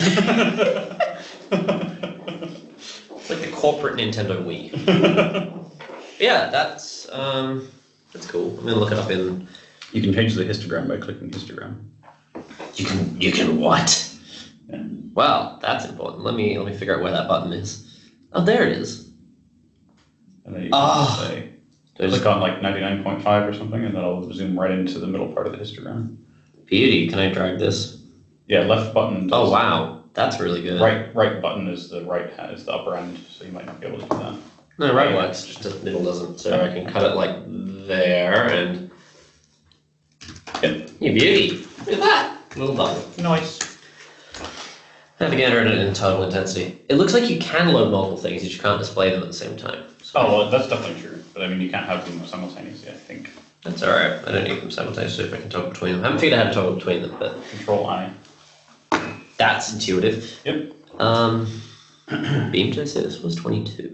It's like the corporate Nintendo Wii. Yeah, that's cool. I'm gonna look it up in. You can change the histogram by clicking histogram. You can what? Yeah. Wow, that's important. Let me figure out where that button is. Oh, there it is. And then you can say, click on like 99.5 or something, and that'll zoom right into the middle part of the histogram. Beauty. Can I drag this? Yeah, left button. Oh wow, that's really good. Right button is the upper end, so you might not be able to do that. No, right works. Just the middle doesn't. So I can cut it like there and. Yep. You beauty. Look at that. Little button. Nice. Navigator edit in total intensity. It looks like you can load multiple things, you just can't display them at the same time. So Oh, well, that's definitely true. But I mean, you can't have them simultaneously, I think. that's alright. I don't need them simultaneously if I can toggle between them. I haven't figured out how to toggle between them, but Control-I. that's intuitive. Yep. Beam, did I say this was 22?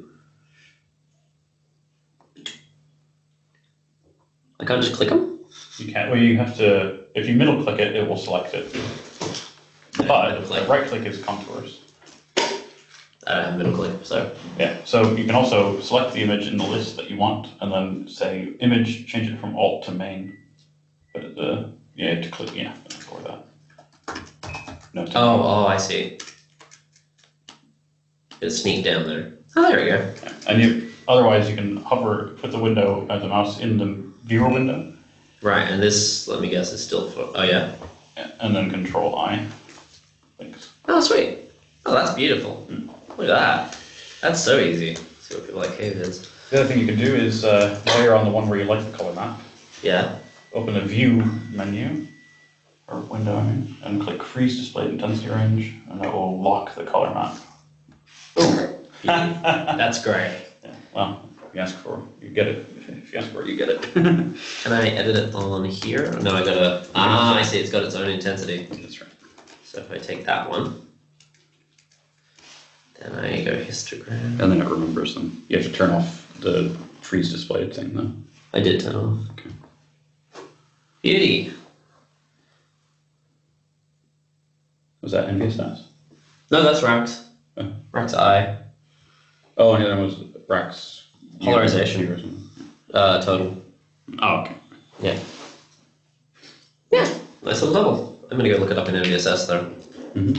I can't just click them? You can't. Well, you have to. If you middle click it, it will select it. But right click is contours. I don't have middle click, so. Yeah. So you can also select the image in the list that you want, and then say image, change it from alt to main. But you have to click for that. No. Oh, I see. Just sneak down there. Oh, there we go. Yeah. And otherwise you can hover, put the window the mouse in the viewer window. Right, and this, let me guess, is still for. Oh yeah. And then Control-I. Thanks. Oh, sweet. Oh, that's beautiful. Look at that. That's so easy. See what people like it is. The other thing you can do is, while you're on the one where you like the color map, Yeah. open the View menu, or window, I mean, and click Freeze Display Intensity Range, and that will lock the color map. Ooh. That's great. Yeah. Well, if you ask for it, you get it. If you ask for it, you get it. Can I edit it on here? No, I gotta. I see. It's got its own intensity. That's right. So if I take that one, then I go histogram. And then it remembers them. You have to turn off the freeze displayed thing, though. I did turn off. Okay. Beauty. Was that NVSS? No, that's Rax. Oh. Rax I. Oh, and the other one was Rax. Polarization. Or something. Total. Oh, okay. Yeah. Yeah. Nice little double. I'm gonna go look it up in NVSS though. Mm-hmm.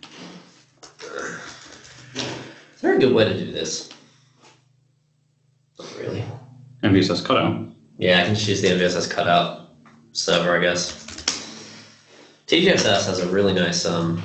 Is there a good way to do this? Not really. NVSS cutout. Yeah, I can just use the NVSS cutout server, I guess. TGSS has a really nice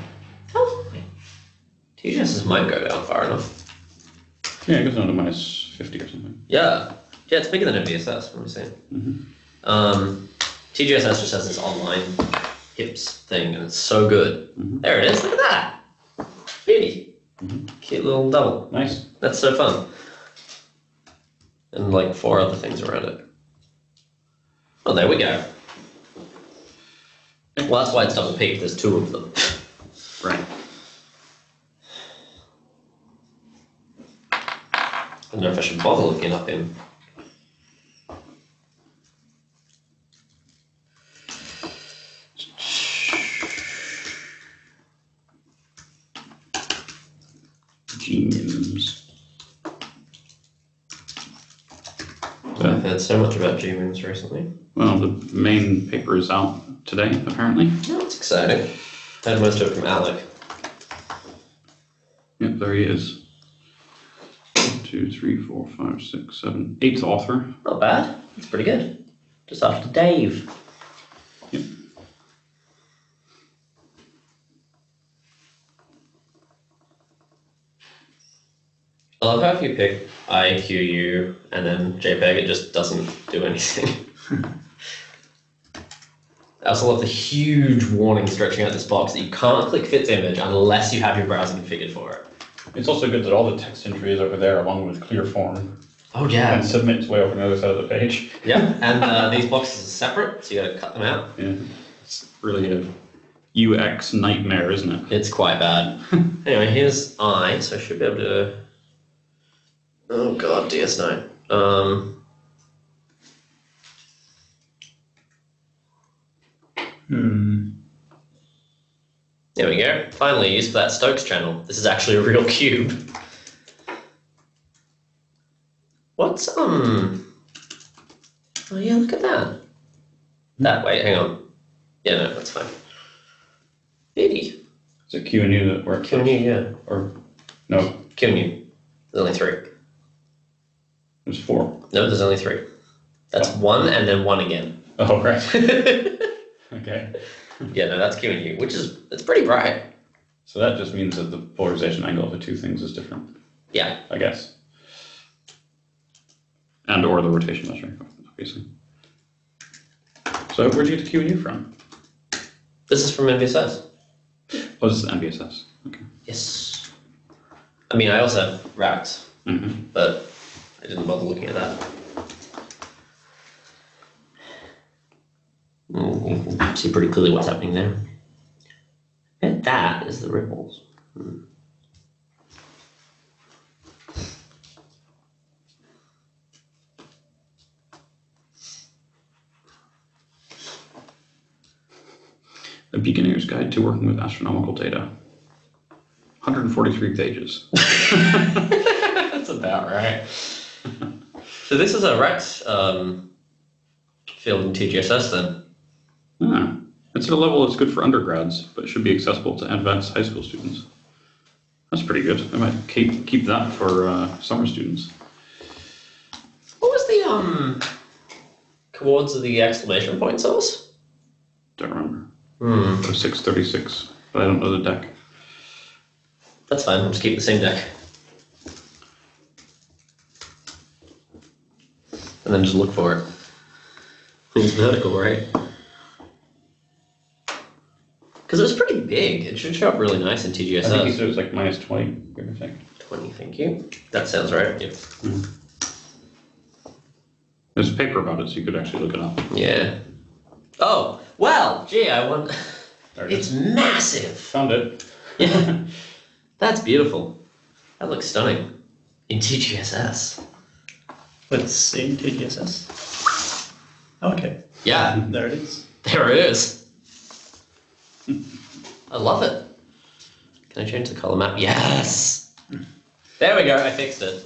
TGSS might go down far enough. Yeah, it goes down to minus 50 or something. Yeah. Yeah, it's bigger than NVSS, what am I saying? Mm-hmm. TGSS just has this online hips thing, and it's so good. Mm-hmm. There it is, look at that! Beauty. Mm-hmm. Cute little double. Nice. That's so fun. And like 4 other things around it. Oh, there we go. Well, that's why it's double peaked, there's 2 of them. Right. I don't know if I should bother looking up in. G-Mims. I've heard so much about G-Mims recently. Well, the main paper is out today, apparently. Oh, that's exciting. I heard most of it from Alec. Yep, there he is. 1, 2, 3, 4, 5, 6, 7, 8th author. Not bad. That's pretty good. Just after Dave. Yep. I love how if you pick IQU and then JPEG, it just doesn't do anything. I also love the huge warning stretching out this box that you can't click Fits Image unless you have your browser configured for it. It's also good that all the text entry is over there along with clear form. Oh yeah. And submit's way over on the other side of the page. Yeah, and these boxes are separate, so you gotta cut them out. Yeah. It's really a UX nightmare, isn't it? It's quite bad. Anyway, here's I, so I should be able to... Oh god, DS9. There we go. Finally, use for that Stokes channel. This is actually a real cube. What's Oh yeah, look at that. That way, hang on. Yeah, no, that's fine. Beauty. Is it Q and U that works? Q and U, yeah. Or no? Q and U. There's only 3. There's 4. No, there's only 3. That's 1 and then 1 again. Oh, right. Okay. Yeah, no, that's Q and U, which is, it's pretty bright. So that just means that the polarization angle of the two things is different. Yeah. I guess. And or the rotation measure, obviously. So where'd you get the Q and U from? This is from NVSS. Oh, this is NVSS. Okay. Yes. I mean, I also have racks, but I didn't bother looking at that. You can see pretty clearly what's happening there. And that is the ripples. A Beginner's Guide to Working with Astronomical Data. 143 pages. That's about right. So this is a Rex field in TGSS then? Ah, it's at a level that's good for undergrads, but should be accessible to advanced high school students. That's pretty good. I might keep that for summer students. What was the coords of the exclamation point source? Don't remember. 636, but I don't know the deck. That's fine, I'll just keep the same deck. And then just look for it. It's vertical, right? Because it was pretty big. It should show up really nice in TGSS. I think he said it was like minus 20, give or take. 20, thank you. That sounds right, yep. There's a paper about it, so you could actually look it up. Yeah. Oh, well, gee, I want... There it It's is. massive! Found it. Yeah. That's beautiful. That looks stunning. In TGSS. Let's see, TGSS. Okay, Yeah, there it is. there it is. I love it. Can I change the color map? Yes! There we go, I fixed it.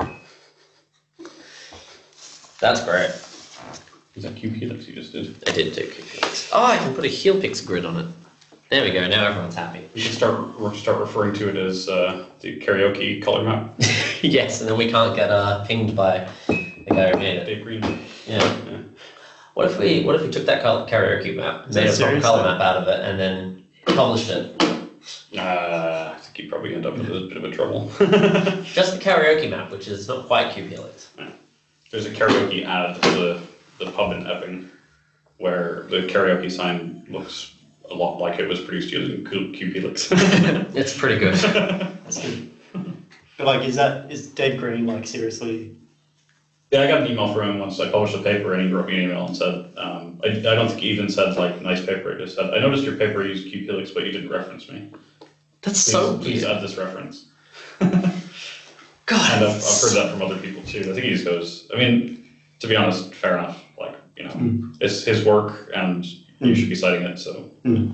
That's great. Is that Q Helix you just did? I did do Helix. Oh, I can put a HeelPix grid on it. There we go, now everyone's happy. You should start referring to it as the karaoke color map. Yes, and then we can't get pinged by the guy who made it. Dave Green. Yeah. What if we took that karaoke map, made a proper color map out of it, and then published it? I think you probably end up with a bit of a trouble. Just the karaoke map, which is not quite Q Helix. There's a karaoke ad for the pub in Epping where the karaoke sign looks a lot like it was produced using Q Helix. It's pretty good. That's good. But like, is Dave Green like seriously? Yeah, I got an email from him once I published a paper and he wrote me an email and said, I don't think he even said like nice paper, it just said, I noticed your paper used Q Helix but you didn't reference me. That's so Please weird. add this reference. God. And I've heard that from other people too. I think he just goes, I mean, to be honest, fair enough. Like, you know, it's his work and you should be citing it, so.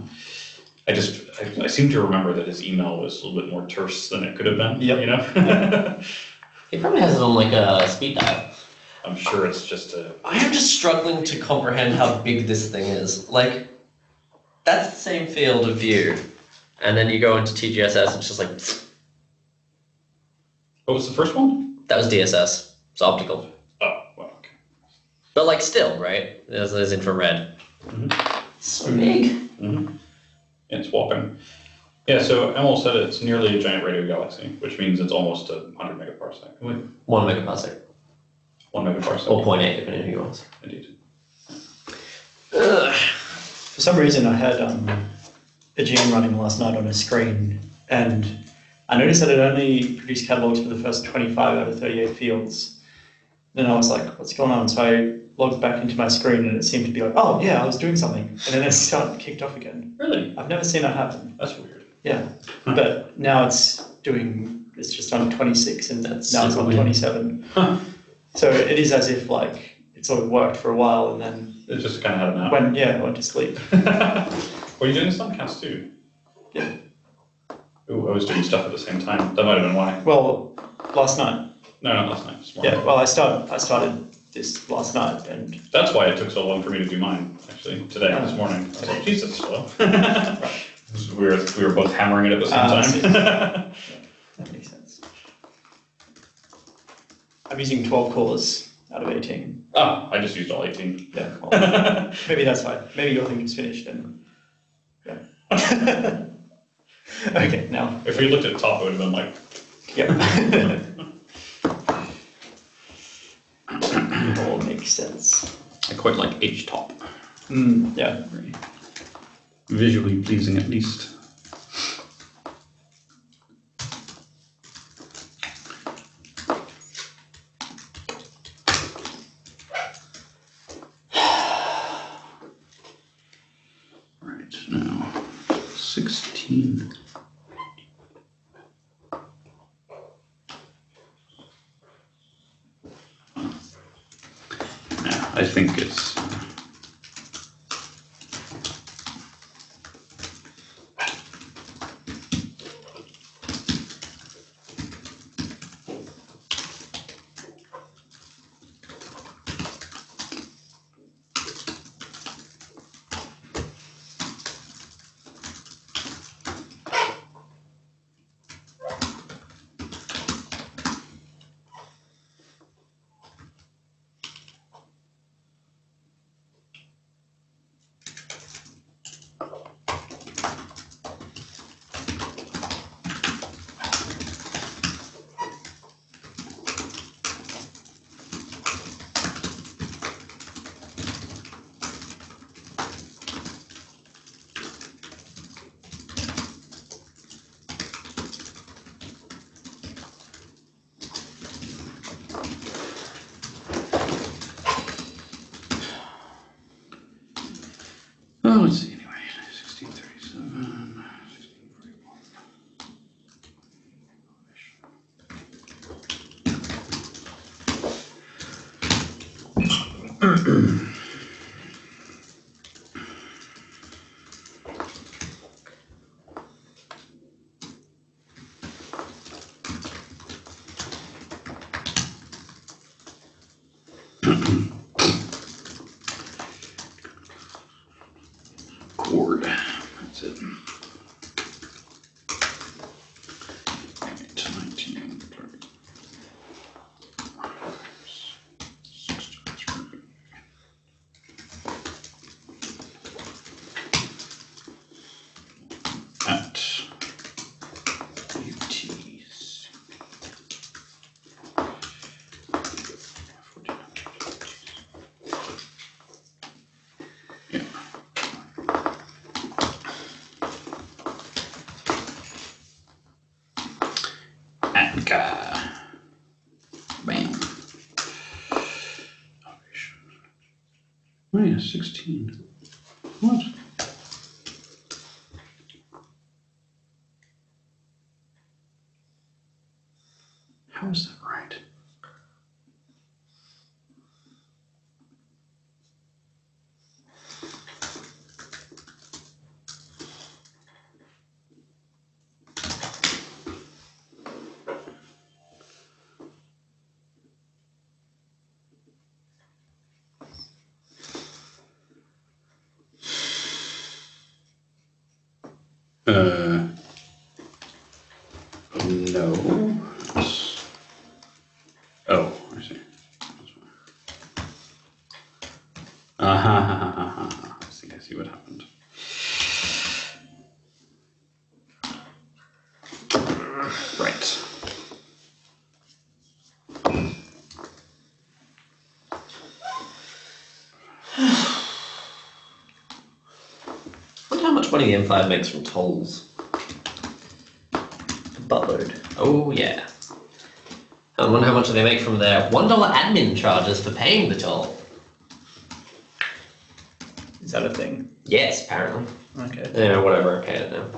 I seem to remember that his email was a little bit more terse than it could have been, Yep. you know? He probably has it on like a speed dial. I'm sure it's just a, I am just struggling to comprehend how big this thing is. Like, that's the same field of view. And then you go into TGSS, it's just like, what was the first one? that was DSS. It's optical. Oh, well, okay. But like still, right? There's infrared. So big. It's whopping. Yeah, so Emil said it's nearly a giant radio galaxy, which means it's almost 100 megaparsec. 1 megaparsec. 1 megaparsec. Or 0.8, depending on who you ask. Indeed. For some reason, I had a GM running last night on a screen, and I noticed that it only produced catalogs for the first 25 out of 38 fields. Then I was like, what's going on? So I logged back into my screen, and it seemed to be like, oh yeah, I was doing something, and then it kicked off again. Really? I've never seen that happen. That's weird. Yeah, but now it's just on 26, and That's now it's super on weird. 27. Huh. So it is as if like it sort of worked for a while, and then It just kind of had an app. went to sleep. Were you doing this on Cast too? Yeah. Ooh, I was doing stuff at the same time. That might have been why. Well, last night. No, not last night. This morning. Yeah. Well, I started this last night, and That's why it took so long for me to do mine, actually, today, this morning. I was like, Jesus, slow. we were both hammering it at the same time. that makes sense. I'm using 12 cores out of 18. Oh, I just used all 18. Yeah. Well, maybe that's fine. Maybe your thing is finished, and yeah. Okay. Now. If we looked at top, it would have been like. Yep. All makes sense. I quite like H-top. Yeah. Very visually pleasing, at least. Right, now 16. I think it's let's see, anyway, 1637, 1641. Chord, that's it. Right, 19, 30. 63. At UTC. 49. Yeah. Anka. Bam. Oh yeah, 16. What? How is that right? No. Oh, I see. I see what happened. Right. I wonder how much money the M5 makes from tolls. Buttload. Oh, yeah. I wonder how much they make from their $1 admin charges for paying the toll. Is that a thing? Yes, apparently. Okay. Yeah, whatever, I pay it now.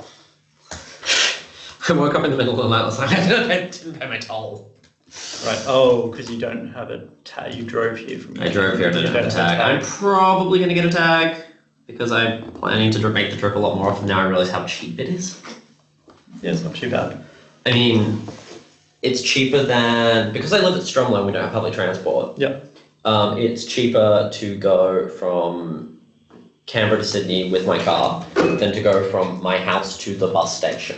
I woke up in the middle of the night last night, I didn't pay my toll. Right. Oh, because you don't have a tag. You drove here from. I drove here, I You didn't have a don't tag. I'm probably going to get a tag. because I'm planning to make the trip a lot more often now. I realize how cheap it is. Yeah, it's not too bad. I mean, it's cheaper than, because I live at Stromlo and we don't have public transport. Yeah. It's cheaper to go from Canberra to Sydney with my car than to go from my house to the bus station.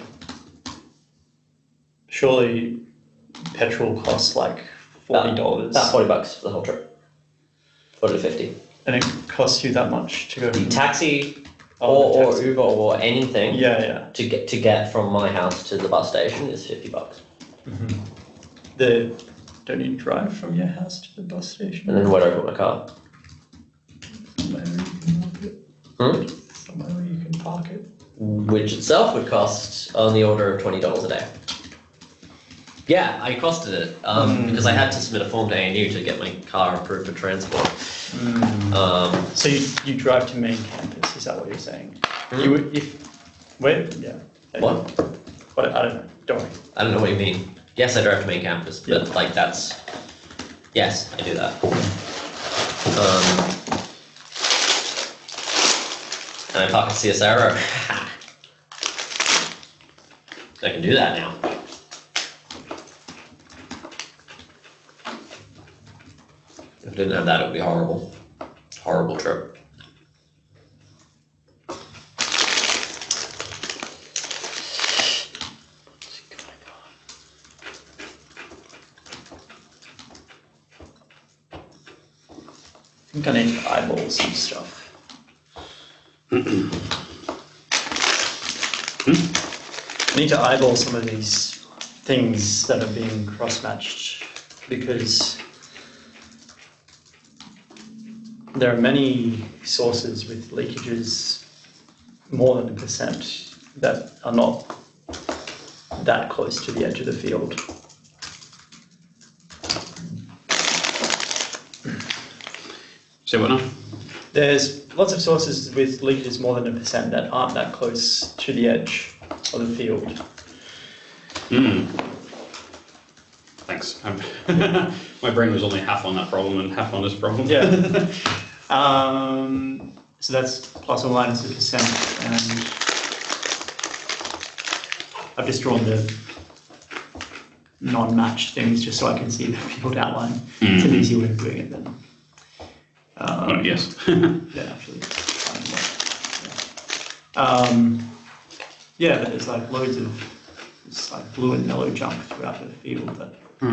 Surely petrol costs like $40. About $40 for the whole trip. 40 to 50. And it costs you that much to go The from taxi the or taxi. Uber or anything Yeah. to get from my house to the bus station is $50. Don't you drive from your house to the bus station? And then where do I put my car? Somewhere you can park it. Hmm? Somewhere where you can park it. Which itself would cost on the order of $20 a day. Yeah, I costed it because I had to submit a form to ANU to get my car approved for transport. So you drive to main campus, is that what you're saying? Hmm? You would, yeah. What? What? I don't know. Don't worry. I don't know what you mean. Yes, I drive to main campus, but like that's, yes, I do that. And I park at CSRO. I can do that now. If I didn't have that, it would be horrible. Horrible trip. I think I need to eyeball some stuff. I need to eyeball some of these things that are being cross-matched because there are many sources with leakages more than 1% that are not that close to the edge of the field. Say what now? There's lots of sources with leakages more than 1% that aren't that close to the edge of the field. Thanks. My brain was only half on that problem and half on this problem. Yeah. So that's plus or minus 1%, and I've just drawn the non-matched things just so I can see the field outline. It's an easier way of doing it than. Yes. Yeah, actually. Yeah, but there's like loads of this like blue and yellow junk throughout the field that.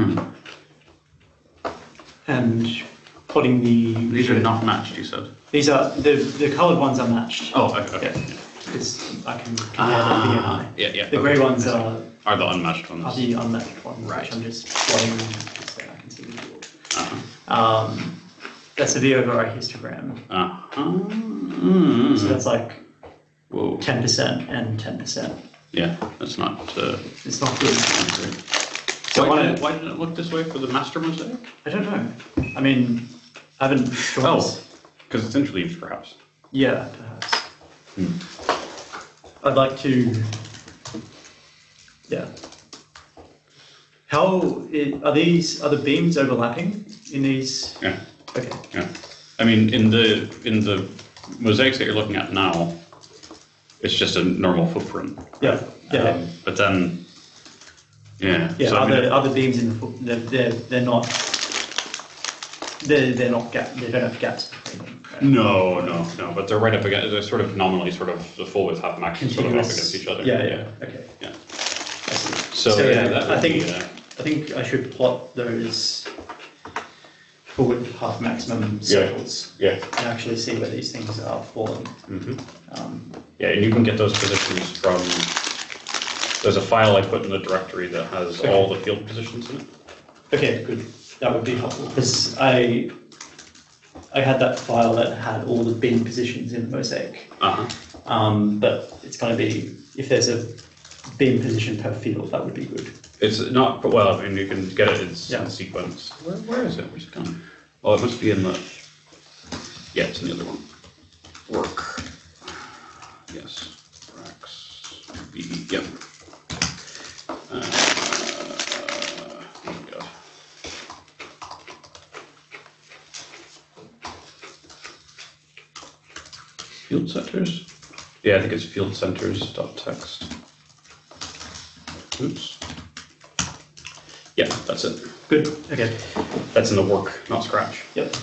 And plotting These are not matched, you said? These are the coloured ones are matched. Oh, okay. Yeah, because I can compare the BMI. Yeah. The grey ones are the unmatched ones. the unmatched ones, Right. which I'm just plotting just so I can see the field. That's a V over I histogram. So that's like Whoa. 10% and 10%. Yeah, that's not. It's not good. So why did it look this way for the master mosaic? I don't know. I mean, I haven't drawn this. Because it's interleaved, perhaps. Yeah, perhaps. I'd like to. Yeah. Are the beams overlapping in these? Yeah. Okay. Yeah. I mean, in the mosaics that you're looking at now, it's just a normal footprint. Yeah. Yeah. But then, yeah. Yeah. So, Other beams in the foot. They're not. They're not gap. They don't have gaps between them. Right? No. But they're right up against. They're sort of nominally sort of the full width, half max, sort of up against each other. Yeah. Okay. Yeah. I see. So yeah, that would I think. be, I think I should plot those forward half maximum circles Yeah. and actually see where these things are falling. Yeah, and you can get those positions from. There's a file I put in the directory that has all the field positions in it. Okay, good. That would be helpful because I had that file that had all the bin positions in the mosaic. But it's going to be, if there's a bin position per field, that would be good. It's not, well, I mean, you can get it in Yeah. sequence. Where is it? Where's it gone? Oh, it must be in the, yeah, it's in the other one. Work. Yes. Rax. B. Yep. Oh my God. field centers? Yeah, I think it's field centers dot text. Oops. Yeah, that's it. Good. Okay. That's in the work, not Scratch. Yep.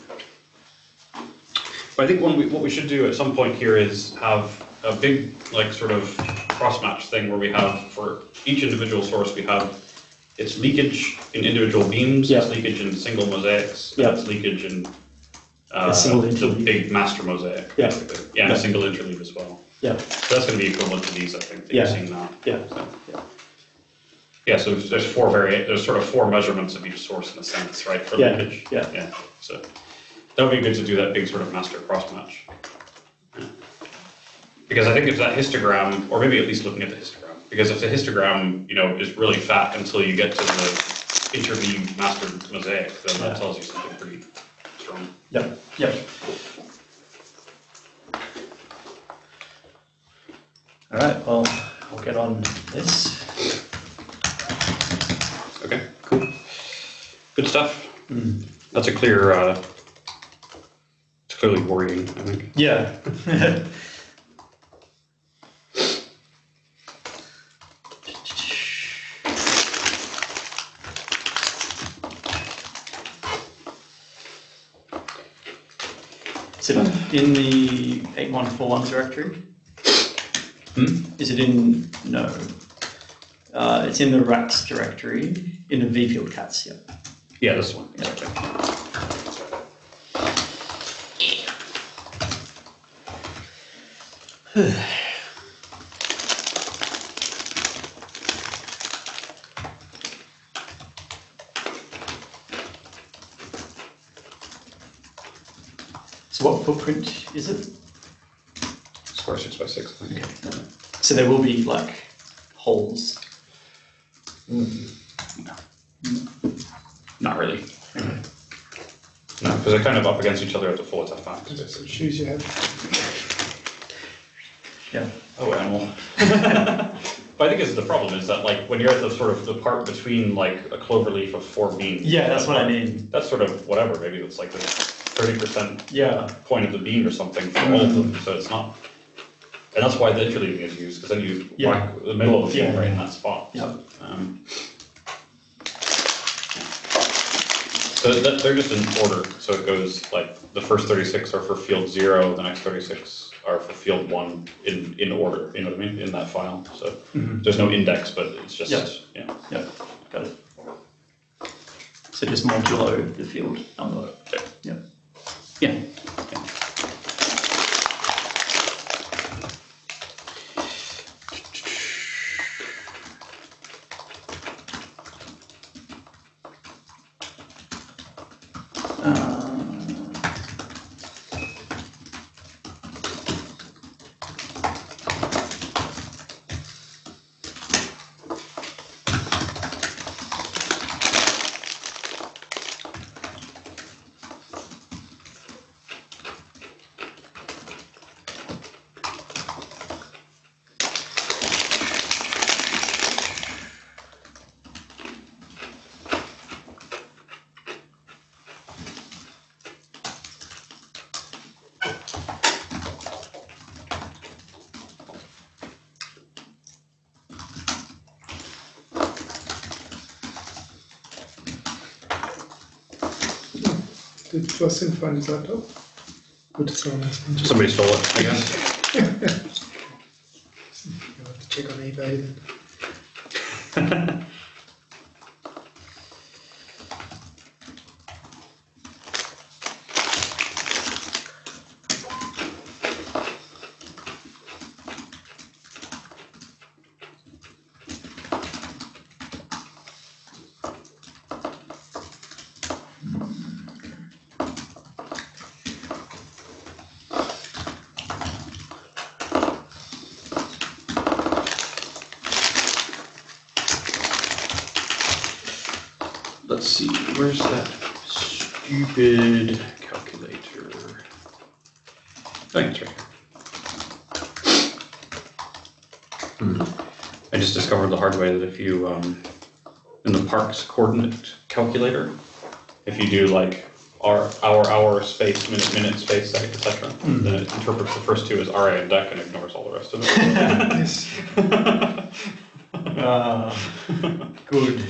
But I think what we should do at some point here is have a big, like, sort of cross-match thing where we have, for each individual source, we have its leakage in individual beams, Yeah. its leakage in single mosaics, Yeah. and its leakage in A single the interleave. big master mosaic. Yeah. basically. Yeah, and Yeah. a single interleave as well. Yeah. So that's going to be equivalent to these, I think, that Yeah. you're seeing now. Yeah. So, Yeah. yeah, so there's sort of four measurements of each source in a sense, right, for Yeah. leakage. Yeah. Yeah, so that would be good to do that big sort of master cross-match. Yeah. Because I think if that histogram, or maybe at least looking at the histogram, because if the histogram, is really fat until you get to the interleave master mosaic, then that Yeah. tells you something pretty strong. Yep. Yep. All right. Well, I'll get on this. Okay, cool. Good stuff. Mm. That's a clear, it's clearly worrying, I think. Yeah. Is it in the 8141 directory? Is it in, no. It's in the racks directory, in the vfield cats, yeah. Yeah, this one. Yeah. So what footprint is it? Square 6 by 6, I think. So there will be like holes. Not really. No, because they're kind of up against each other at the full attack max. That's what shoes you have. Yeah. Oh, animal. But I think the problem is that, like, when you're at the sort of the part between, like, a clover leaf of 4 beams. Yeah, that's what I mean. That's sort of whatever, maybe it's like the 30% Yeah. point of the beam or something for all of them, so it's not. And that's why the interleaving is used, because then you Yeah. whack the middle of the beam Yeah. right in that spot. Yeah. So they're just in order, so it goes like the first 36 are for field 0, the next 36 are for field 1 in order, you know what I mean, in that file. So there's no index, but it's just, Yeah. Yeah. Got it. So just modulo the field number. Yeah. Yeah. Did Justin find his laptop? Good, someone else can check. Somebody stole it, I guess. You'll have to check on eBay then. Let's see, where's that stupid calculator? I think it's right here. I just discovered the hard way that if you, in the parks coordinate calculator, if you do like hour, space, minute, space, etc. Then it interprets the first two as RA and DEC and ignores all the rest of it. Yes. Good.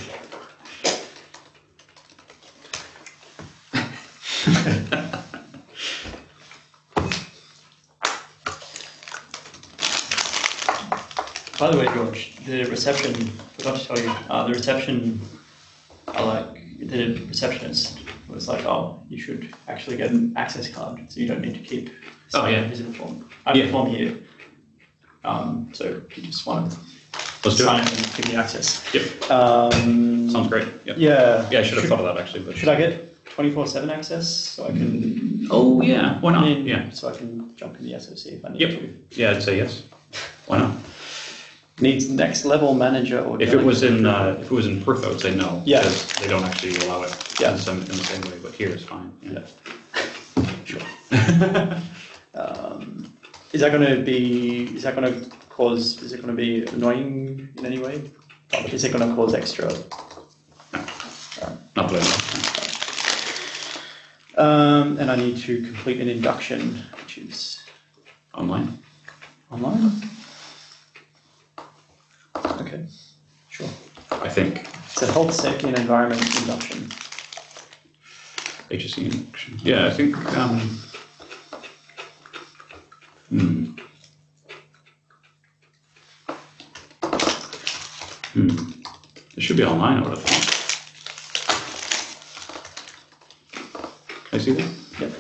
By the way, George, the reception, forgot to tell you, the reception, the receptionist was like, oh, you should actually get an access card, so you don't need to keep signing a visitor form. I have a form here. So if you just want to sign it and give me access. Yep. Sounds great. Yep. Yeah. Yeah, I should have thought of that actually. But Should I get 24/7 access so I can? Oh yeah, why not? Yeah. So I can jump in the SOC if I need Yep. to. Yeah, I'd say yes. Why not? Needs next level manager or. If it was in Perth, I would say no. Yeah. Because they don't actually allow it in the same way. But here it's fine. Yeah. Sure. Is that going to cause? Is it going to be annoying in any way? Is it going to cause extra? Not that And I need to complete an induction, which is online. online. Okay, sure. I think It's a health, safety, and environment induction. HSE induction. Yeah, I think. It should be online, I would have thought. Can I see that? Yep.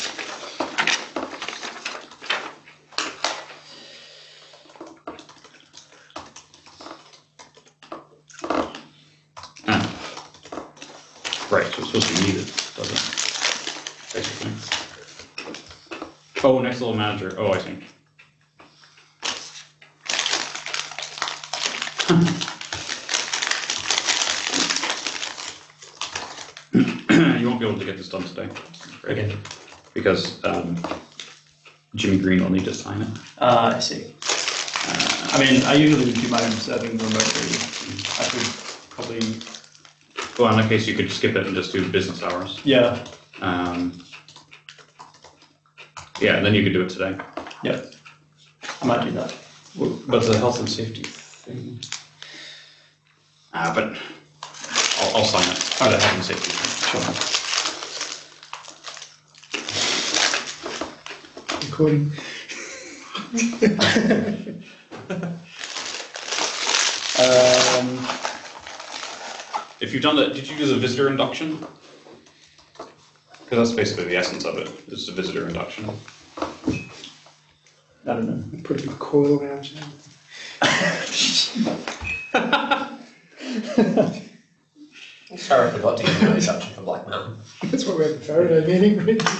Right, so it's supposed to be needed, doesn't it? Basically. Oh, next level manager. Oh, I see. You won't be able to get this done today, right? Okay. Because Jimmy Green will need to sign it. I see. I mean, I usually do my own serving remotely. I could probably. Well, in that case, you could skip it and just do business hours. Yeah. Yeah, and then you could do it today. Yeah. I might do that. But the health and safety thing. But I'll sign it. Oh, the health and safety. Sure. Recording. If you've done that, did you do the visitor induction? Because that's basically the essence of it. It's a visitor induction. I don't know. Put a big coil around you. Sorry, I forgot to give you an induction for Black Mountain. That's what we had the Faraday meeting.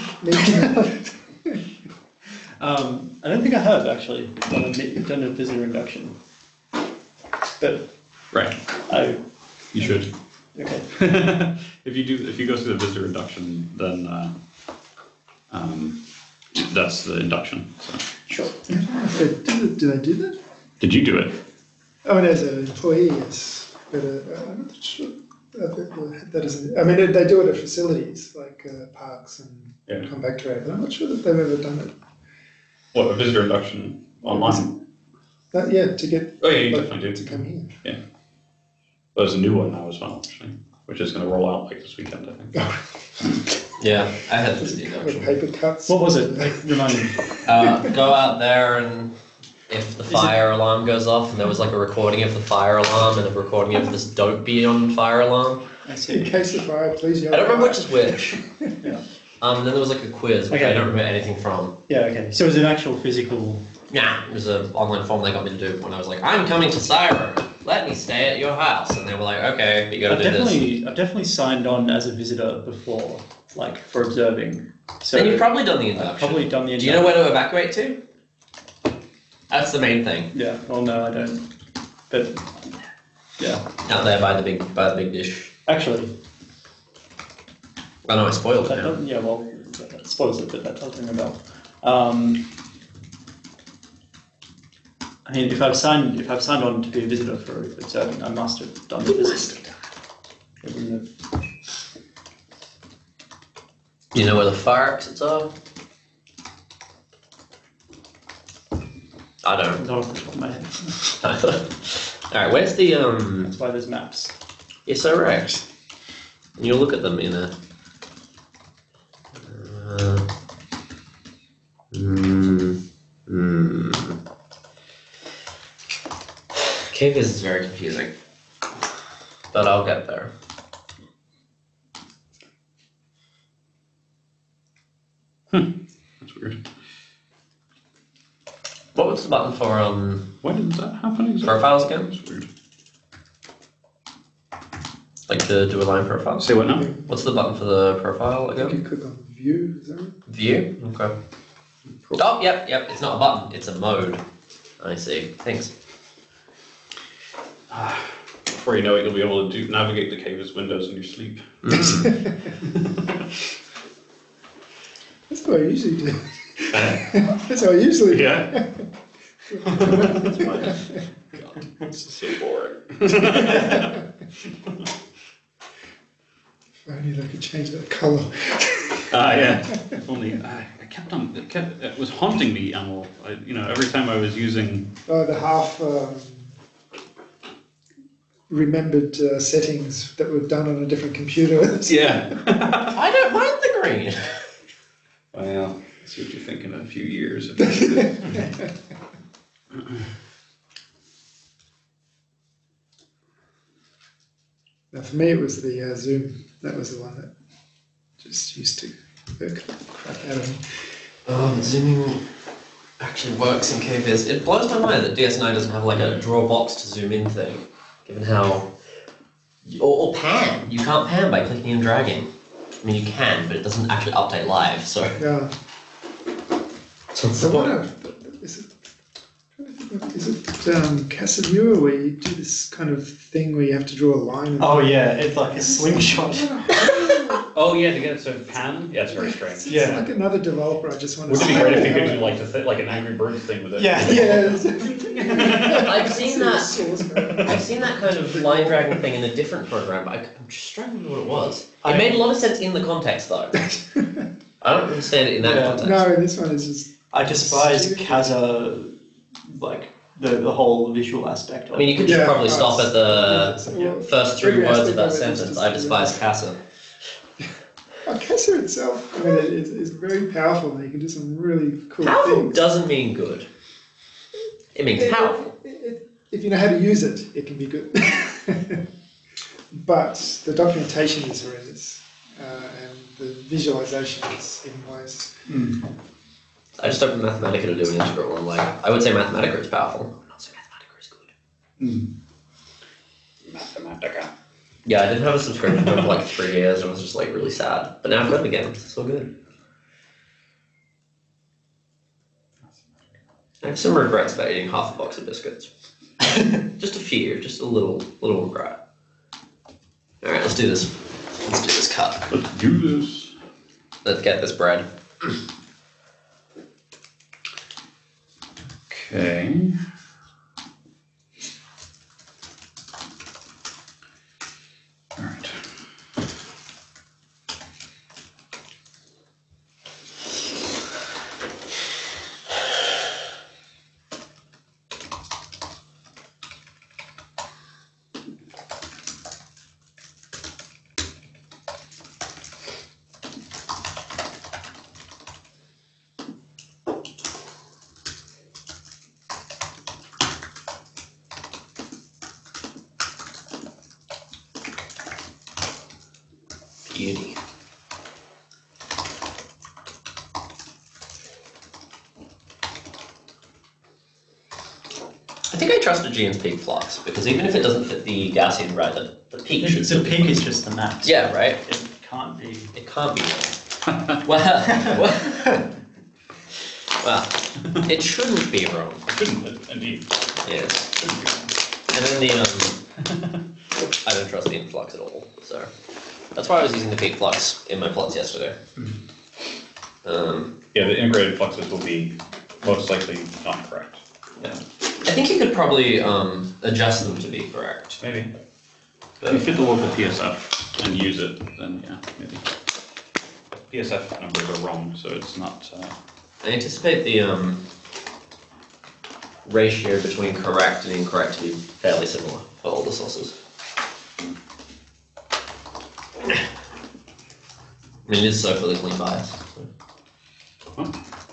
I don't think I have actually done a visitor induction. But Right. You should. Okay. If you go through the visitor induction, then that's the induction. So. Sure. Did I do that? Did you do it? I mean, as an employee, yes. But I'm not sure. That isn't. I mean, they do it at facilities like parks and compact trade, but I'm not sure that they've ever done it. What, a visitor induction online? Yeah, to get. Oh yeah, you definitely do. To come here. Yeah. There's a new one now as well, actually, which is going to roll out like this weekend, I think. Yeah, I had this With induction. paper cuts. What was it? Remind me. Go out there and if the fire alarm goes off, and there was like a recording of the fire alarm and a recording of this dope being on fire alarm. I In see. case of fire, please yell. I don't remember which is which. Yeah. Then there was like a quiz, which I don't remember anything from. Yeah. Okay. So it was an actual physical. Yeah, it was an online form they got me to do when I was like, I'm coming to Cyro. Let me stay at your house. And they were like, okay, but you gotta do this. I've definitely signed on as a visitor before, like for observing. So Then you've probably done the I've induction. probably done the Do induction. you know where to evacuate to? That's the main thing. Yeah. Well, no, I don't. But yeah, Out there by the big dish. actually, I know I spoiled it that now. doesn't. Yeah. Well, that spoils it, but that does ring a bell. I mean, if I've signed on to be a visitor for observing, I must have done the visit. It wouldn't have. Do you know where the fire exits are? I don't. Not off the top of my head. Alright, where's the That's why there's maps. Yes, so right. And you'll look at them in a Cave is very confusing. But I'll get there. That's weird. What was the button for Why did that happen exactly? profiles again? That's weird. Like to do a line profile? Say what now? What's the button for the profile I think again? you click on view, is that right? View? Okay. Oh, yep. It's not a button, it's a mode. I see. Thanks. Before you know it, you'll be able to navigate the cave as windows in your sleep. That's what I usually do. That's how I usually do. Yeah. God, this is so boring. If only they could change that colour. Yeah. If only it was haunting me, Amal. Every time I was using. Oh, the half remembered settings that were done on a different computer. Yeah. I don't mind the green. Well, see what you think in a few years. Now, for me, it was the Zoom. That was the one that just used to irk the crap out of me. Oh, the zooming actually works in KVS. It blows my mind that DS9 doesn't have like a draw box to zoom in thing, given how. Or pan. You can't pan by clicking and dragging. I mean, you can, but it doesn't actually update live, so. Yeah. So So what is it Casimir where you do this kind of thing where you have to draw a line? And Oh yeah, it's like a slingshot. Oh yeah, to get it to pan. Yeah, it's very strange. It's Yeah. like another developer. I just want to. Wouldn't it be great if you could do like an Angry Birds thing with it? Yeah. Yes. I've seen that. I've seen that kind of line dragging thing in a different program, but I'm just struggling with what it was. It made a lot of sense in the context, though. I don't understand it in that Yeah. context. No, this one is just. I despise Kazaa, like the whole visual aspect of I mean, you could just Yeah, probably stop at the Well, first three every words of aspect that of it is sentence. just- I despise Casa. Casa itself, I mean, is very powerful. And you can do some really cool Powerful things. doesn't mean good. It means powerful. If you know how to use it, it can be good. But the documentation is horrendous, and the visualization is even worse. I just opened Mathematica to do an integral, and like, I would say Mathematica is powerful. I would not say Mathematica is good. Mathematica. Yeah, I didn't have a subscription for like 3 years, and I was just like really sad. But now I've got it again. It's so good. I have some regrets about eating half a box of biscuits. Just a few, just a little regret. All right, let's do this. Let's do this cut. Let's do this. Let's get this bread. Okay. All right. Beauty. I think I trust a Gian's peak flux, because even if it doesn't fit the Gaussian right, the peak should The still be peak flux. is just the max. Yeah, right? It can't be. It can't be wrong. Well, it shouldn't be wrong. Shouldn't, indeed. Yes. Shouldn't be wrong. And then the, I don't trust the influx at all, so. That's why I was using the peak flux in my plots yesterday. Yeah, the integrated fluxes will be most likely not correct. Yeah. I think you could probably adjust them to be correct. Maybe. If you fit the local PSF and use it, then yeah, maybe. PSF numbers are wrong, so it's not. I anticipate the ratio between correct and incorrect to be fairly similar for all the sources. I mean, it is so politically biased. So. Huh?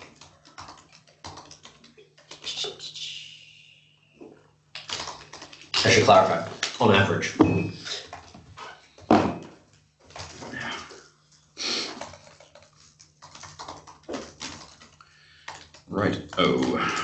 I should clarify, on average. Right. Oh.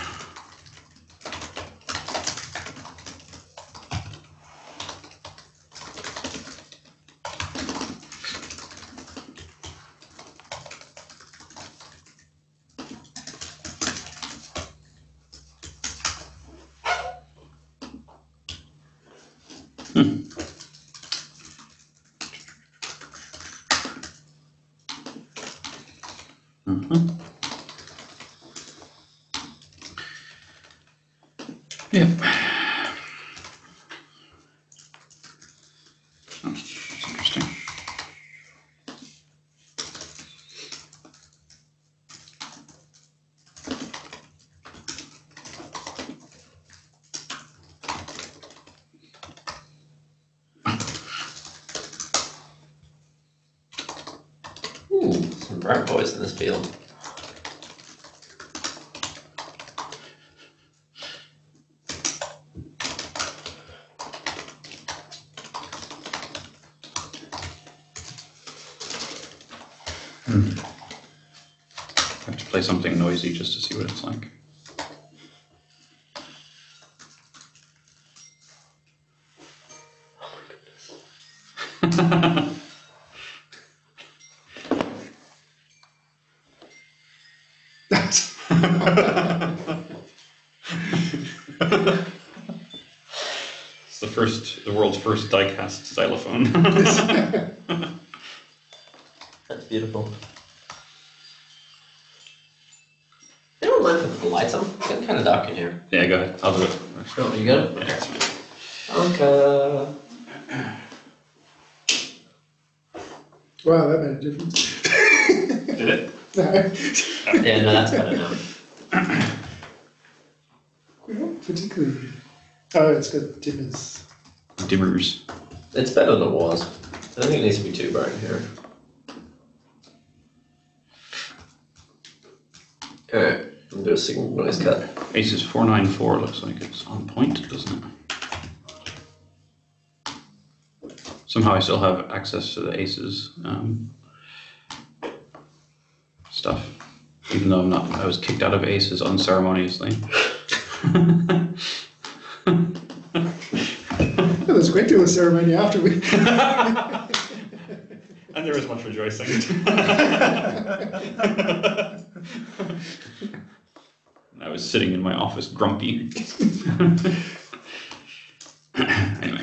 Mm-hmm. Yep. Oh, that's interesting. Ooh, some bright boys in this field. I have to play something noisy just to see what it's like. It's the world's first die-cast xylophone. That's beautiful. Don't mind if I put the lights on. It's getting kind of dark in here. Yeah, go ahead. I'll do it. Oh, you got it? Yeah, that's fine. Okay. Wow, that made a difference. Did it? No. Yeah, no, that's better now. Not particularly. Oh, it's got dimmers. Dimmers. It's better than it was. I don't think it needs to be too bright here. Alright, I'm gonna do a signal noise cut. Aces 494 looks like it's on point, doesn't it? Somehow I still have access to the aces stuff, even though I was kicked out of aces unceremoniously. There was a great deal of ceremony after we. And there was much rejoicing. I was sitting in my office grumpy. Anyway.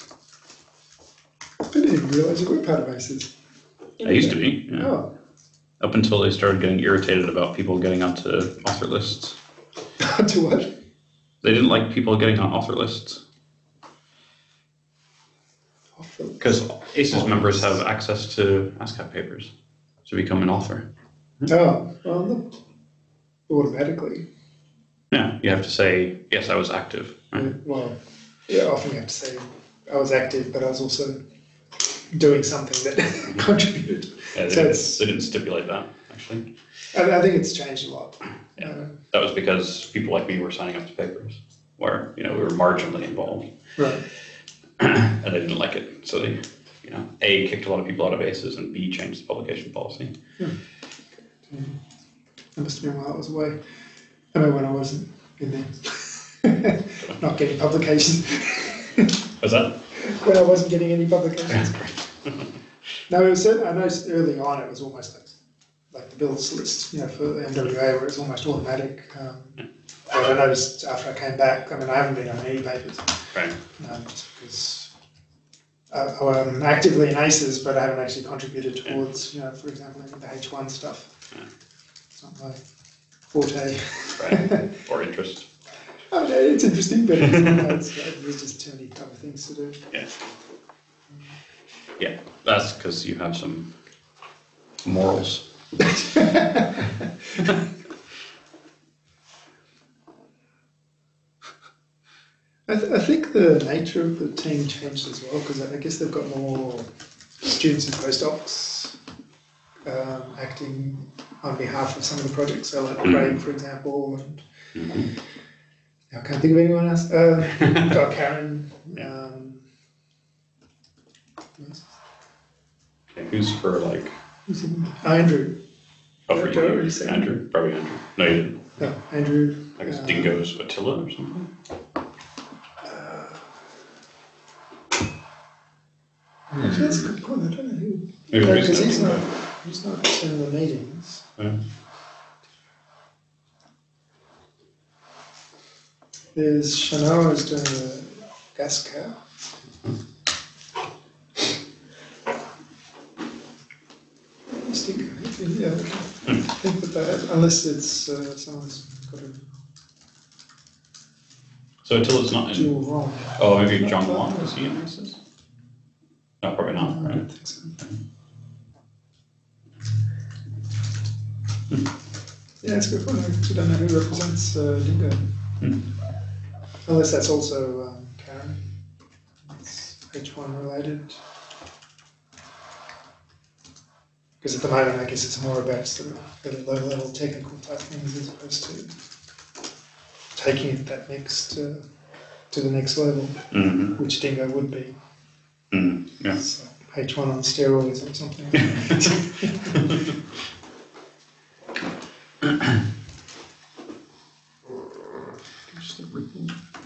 I didn't even realise you were part of aces. I used to be, yeah. Oh. Up until they started getting irritated about people getting onto author lists. To what? They didn't like people getting on author lists. Because ACES members have access to ASCAP papers to become an author. Oh, well, not automatically. Yeah, you have to say, yes, I was active. Right? Yeah, well, yeah, often you have to say I was active, but I was also doing something that contributed. Yeah, they, So they didn't stipulate that, actually. I think it's changed a lot. Yeah. That was because people like me were signing up to papers where, we were marginally involved. Right. And they didn't like it. So they, A, kicked a lot of people out of ACES, and B, changed the publication policy. That must have been while I was away. I know when I wasn't in there. Not getting publications. Was that? When I wasn't getting any publications. No, it was I know early on it was almost like the bills list, for the MWA, where it's almost automatic. But I noticed after I came back, I haven't been on any papers. Right. Just because I'm actively in ACES, but I haven't actually contributed towards, for example, the H1 stuff. Yeah. It's not my forte. Right. Or interest. Oh, no, it's interesting, but there's just too many other things to do. Yeah. Yeah, that's because you have some Morals. I think the nature of the team changed as well, because I guess they've got more students and postdocs acting on behalf of some of the projects. So like Craig, for example, and I can't think of anyone else. Got Karen. Who's for like? Andrew. Oh, for Did I already you, say Andrew? Probably Andrew. No, you didn't. No, Andrew. I guess Dingo's Attila or something. Actually, that's a good point. I don't know who. Maybe No, the reason because I he's think not. He's not in the meetings. Yeah. There's Shanoa's doing the gas cow. Yeah, okay. I think that unless it's someone's got a So Attila's not in. dual role. Oh, maybe John Wong, is he in ISIS? No, probably not, I right? don't think so. Yeah, it's a good point. I actually don't know who represents Dingo. Unless that's also Karen. It's H1 related. Because at the moment, I guess it's more about sort of really low-level technical type things as opposed to taking it that next to the next level, which Dingo would be. Yeah. So H1 on steroids or something. Just a ripple.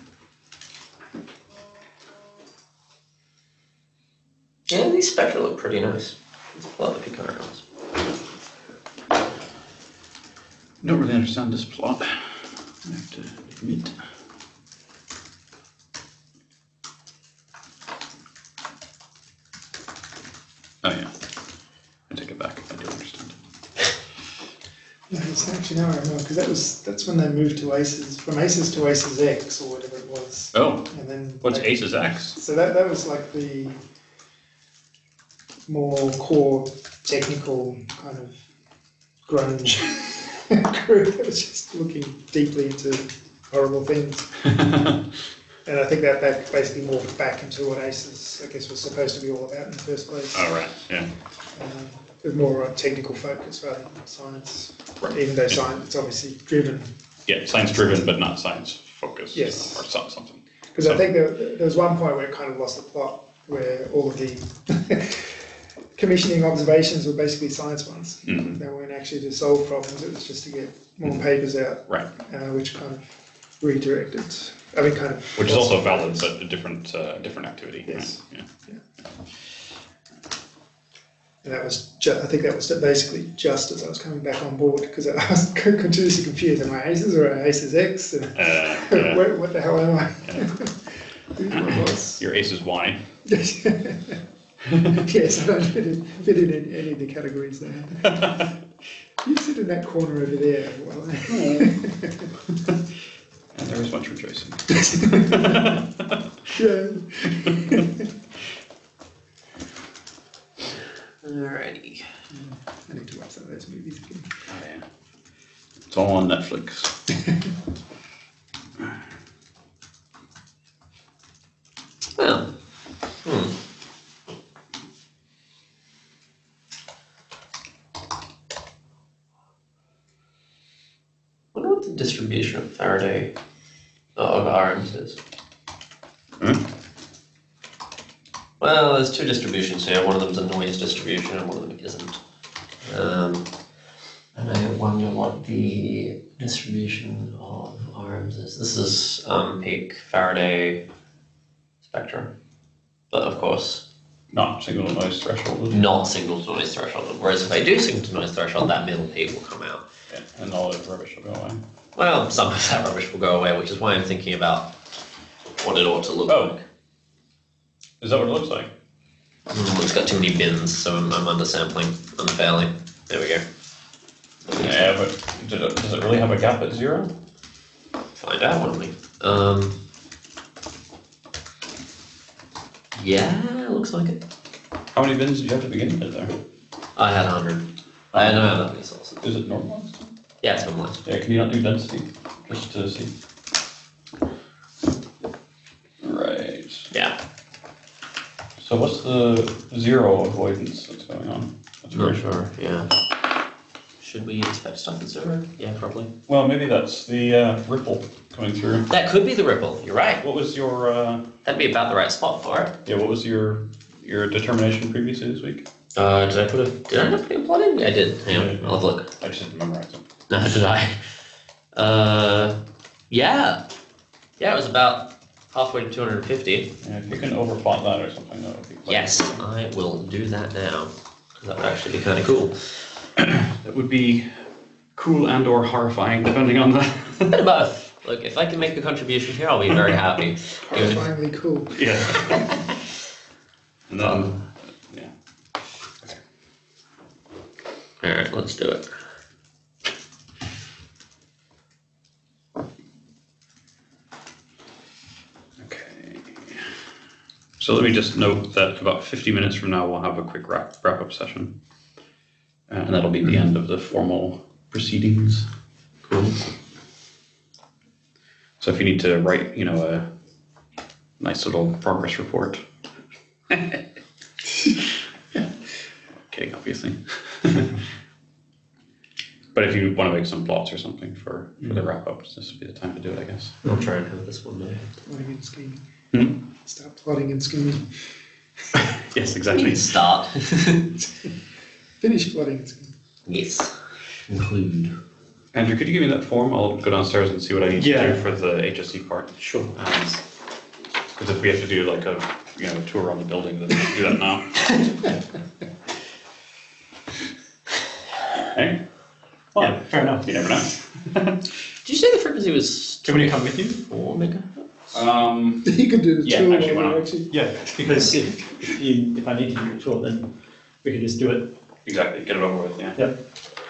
Yeah, these spectra look pretty nice. It's a lot of picaros. Don't really understand this plot, I have to admit. Oh yeah, I take it back, I do understand. No, it's actually no, I remember because that's when they moved to Aces, from Aces to Aces X or whatever it was, Oh, and then what's Aces X? So that was like the more core technical kind of grunge group that was just looking deeply into horrible things. And I think that basically morphed back into what Aces, I guess, was supposed to be all about in the first place. Oh right, yeah. With more a technical focus rather than science. Right. Even though science, it's obviously driven. Yeah, science driven but not science focused. Yes. Or something. Because I think there was one point where it kind of lost the plot, where all of the commissioning observations were basically science ones. Mhm. They weren't actually to solve problems, it was just to get more papers out, Right. which kind of redirected. I mean, kind of. Which is also valid, but a different activity. Yes. Right? Yeah. And that was, I think that was basically just as I was coming back on board, because I was continuously confused. Am I Aces or Aces X? And Yeah. what the hell am I? Who's my boss? Your Aces Y. Yes, I don't fit in any of the categories there. You sit in that corner over there. Well, And there is much rejoicing. yeah. Alrighty. I need to watch some of those movies again. Oh yeah. It's all on Netflix. Well, I wonder what the distribution of Faraday of RMs is. Well, there's two distributions here. One of them's a noise distribution and one of them isn't. And I wonder what the distribution of RMs is. This is peak Faraday spectrum. But of course, Not single noise threshold. not single to noise threshold. Whereas if I do single to noise threshold, that middle peak will come out. Yeah, and all the rubbish will go away. Well, some of that rubbish will go away, which is why I'm thinking about what it ought to look Oh. like. Is that what it looks like? It's got too many bins, so I'm undersampling unfairly. There we go. Yeah, but does it really have a gap at 0? Find out, won't we? Yeah, looks like it. How many bins did you have to begin with there? I had 100. I don't have that many sources. Is it normalized? Yeah, it's normalized. Yeah, can you not do density? Just to see. Right. Yeah. So what's the zero avoidance that's going on? That's Not weird. sure, yeah. Should we expect stuff at 0? Yeah, probably. Well, maybe that's the ripple coming through. That could be the ripple, you're right. What was your That'd be about the right spot for it. yeah? What was your determination previously this week? Did I end up putting a plot in? I did. Hang on, I'll have a look. I just didn't memorize it. No, did I? Yeah. Yeah, it was about halfway to 250. Yeah, if you can overplot that or something, that would be quite Yes, I will do that now. That would actually be kind of cool. That would be cool and or horrifying, depending on the. A bit of both. Look, if I can make a contribution here, I'll be very happy. Good. Horrifyingly cool. Yeah. And then, yeah. Okay. Alright, let's do it. Okay. So let me just note that about 50 minutes from now, we'll have a quick wrap-up session. And that'll be the end of the formal proceedings. Cool. So if you need to write, a nice little progress report. Yeah. Kidding, obviously. But if you want to make some plots or something for the wrap-up, this would be the time to do it, I guess. I'll try and have this one now. Plotting and scheming. Hmm? Start plotting and scheming. Yes, exactly. Start. Finish plotting and scheming. Yes. Conclude. Andrew, could you give me that form? I'll go downstairs and see what I need to Yeah. do for the HSC part. Sure. Because if we have to do like a tour around the building, then we'll do that now. Hey? Well, Yeah, fair enough. you never know. Did you say the frequency was Do you want me to come with you? 4 megahertz? You can do the Yeah, tour actually, why while not? we're actually. Yeah, because if I need to do a tour, then we can just do it. Exactly, get it over with, yeah. Yep.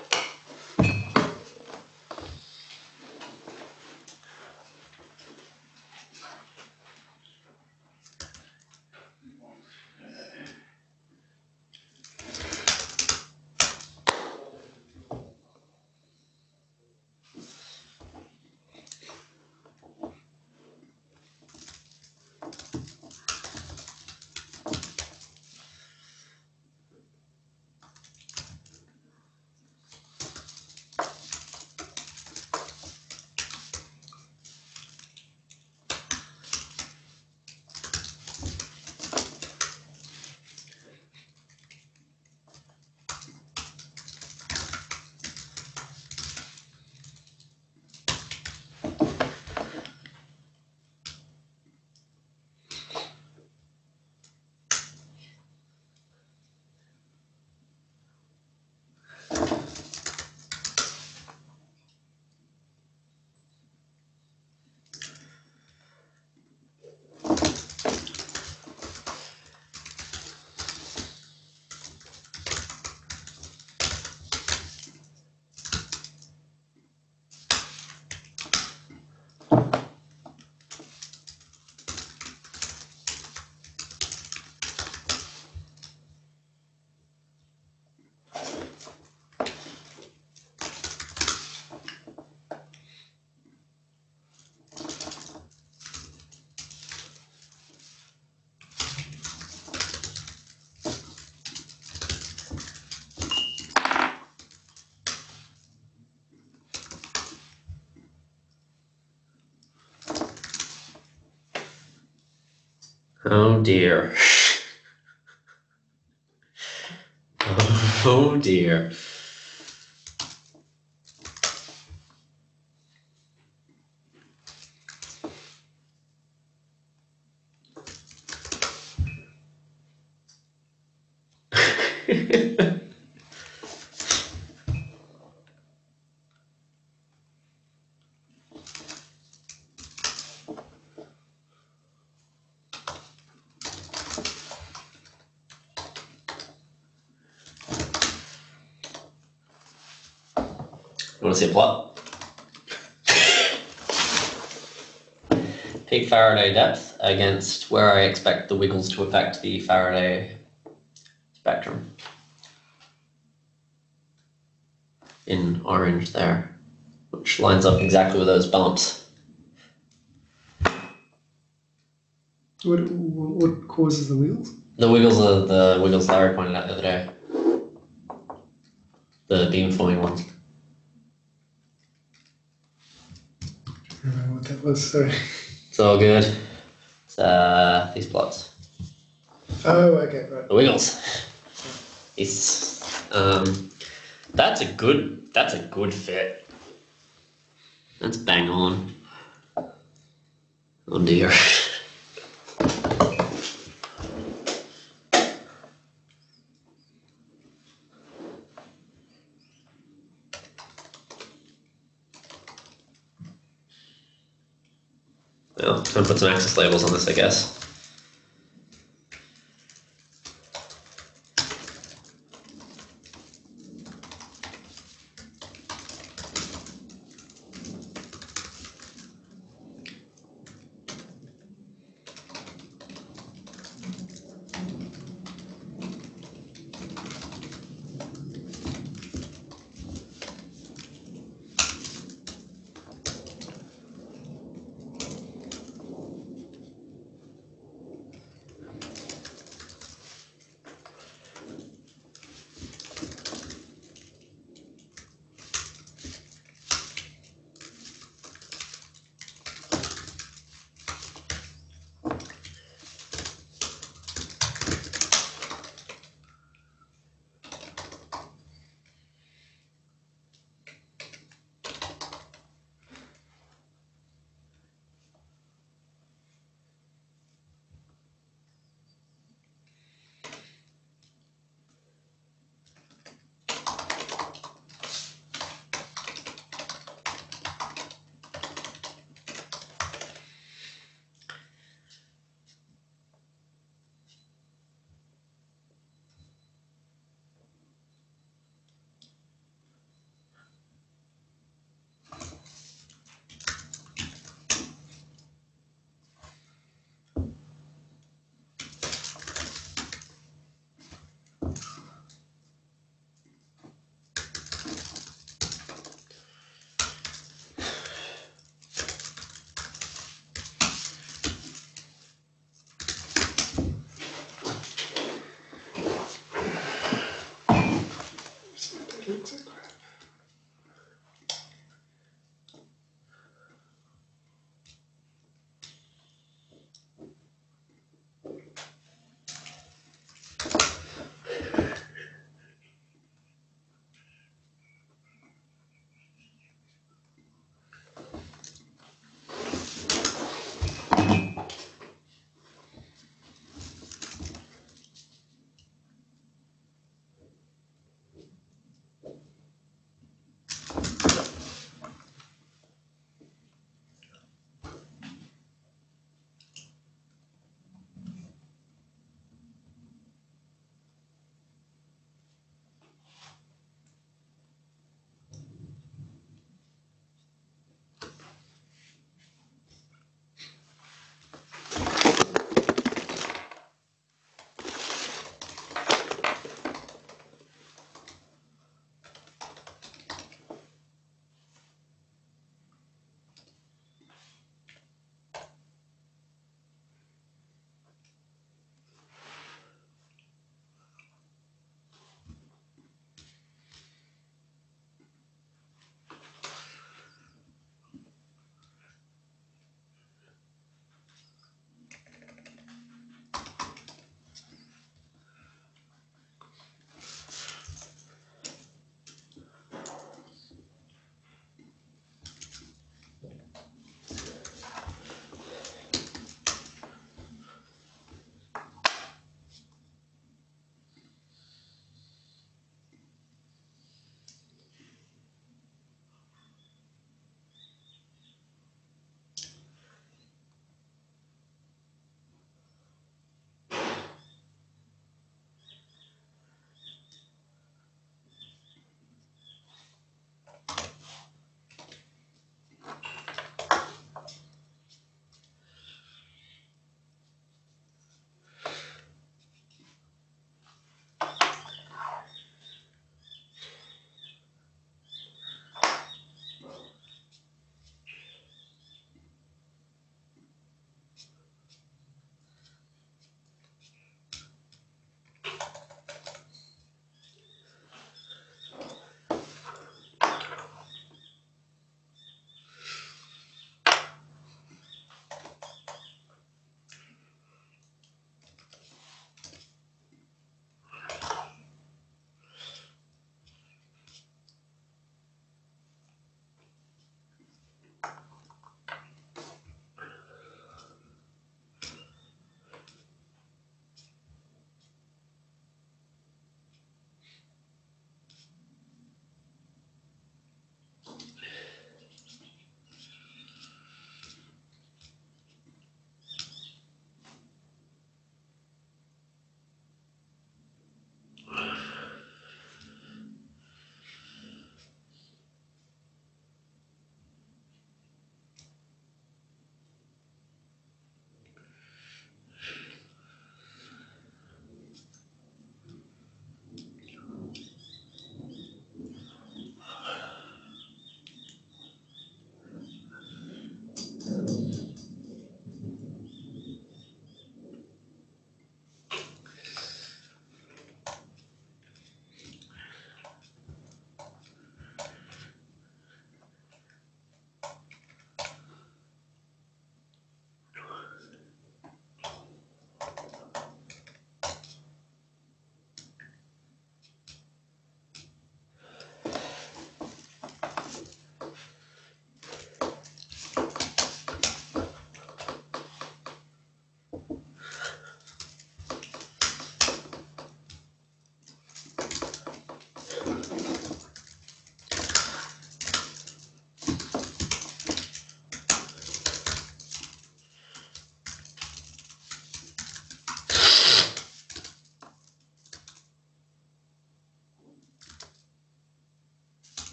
Oh dear. Oh dear. Want to see a plot? Peak Faraday depth against where I expect the wiggles to affect the Faraday spectrum. in orange there, which lines up exactly with those bumps. What causes the wheels? The wiggles are the wiggles Larry pointed out the other day. The beamforming ones. I don't know what that was, sorry. It's all good. It's these plots. Oh, okay, right. The wiggles. It's that's a good fit. That's bang on. Oh dear. Well, time to put some access labels on this, I guess.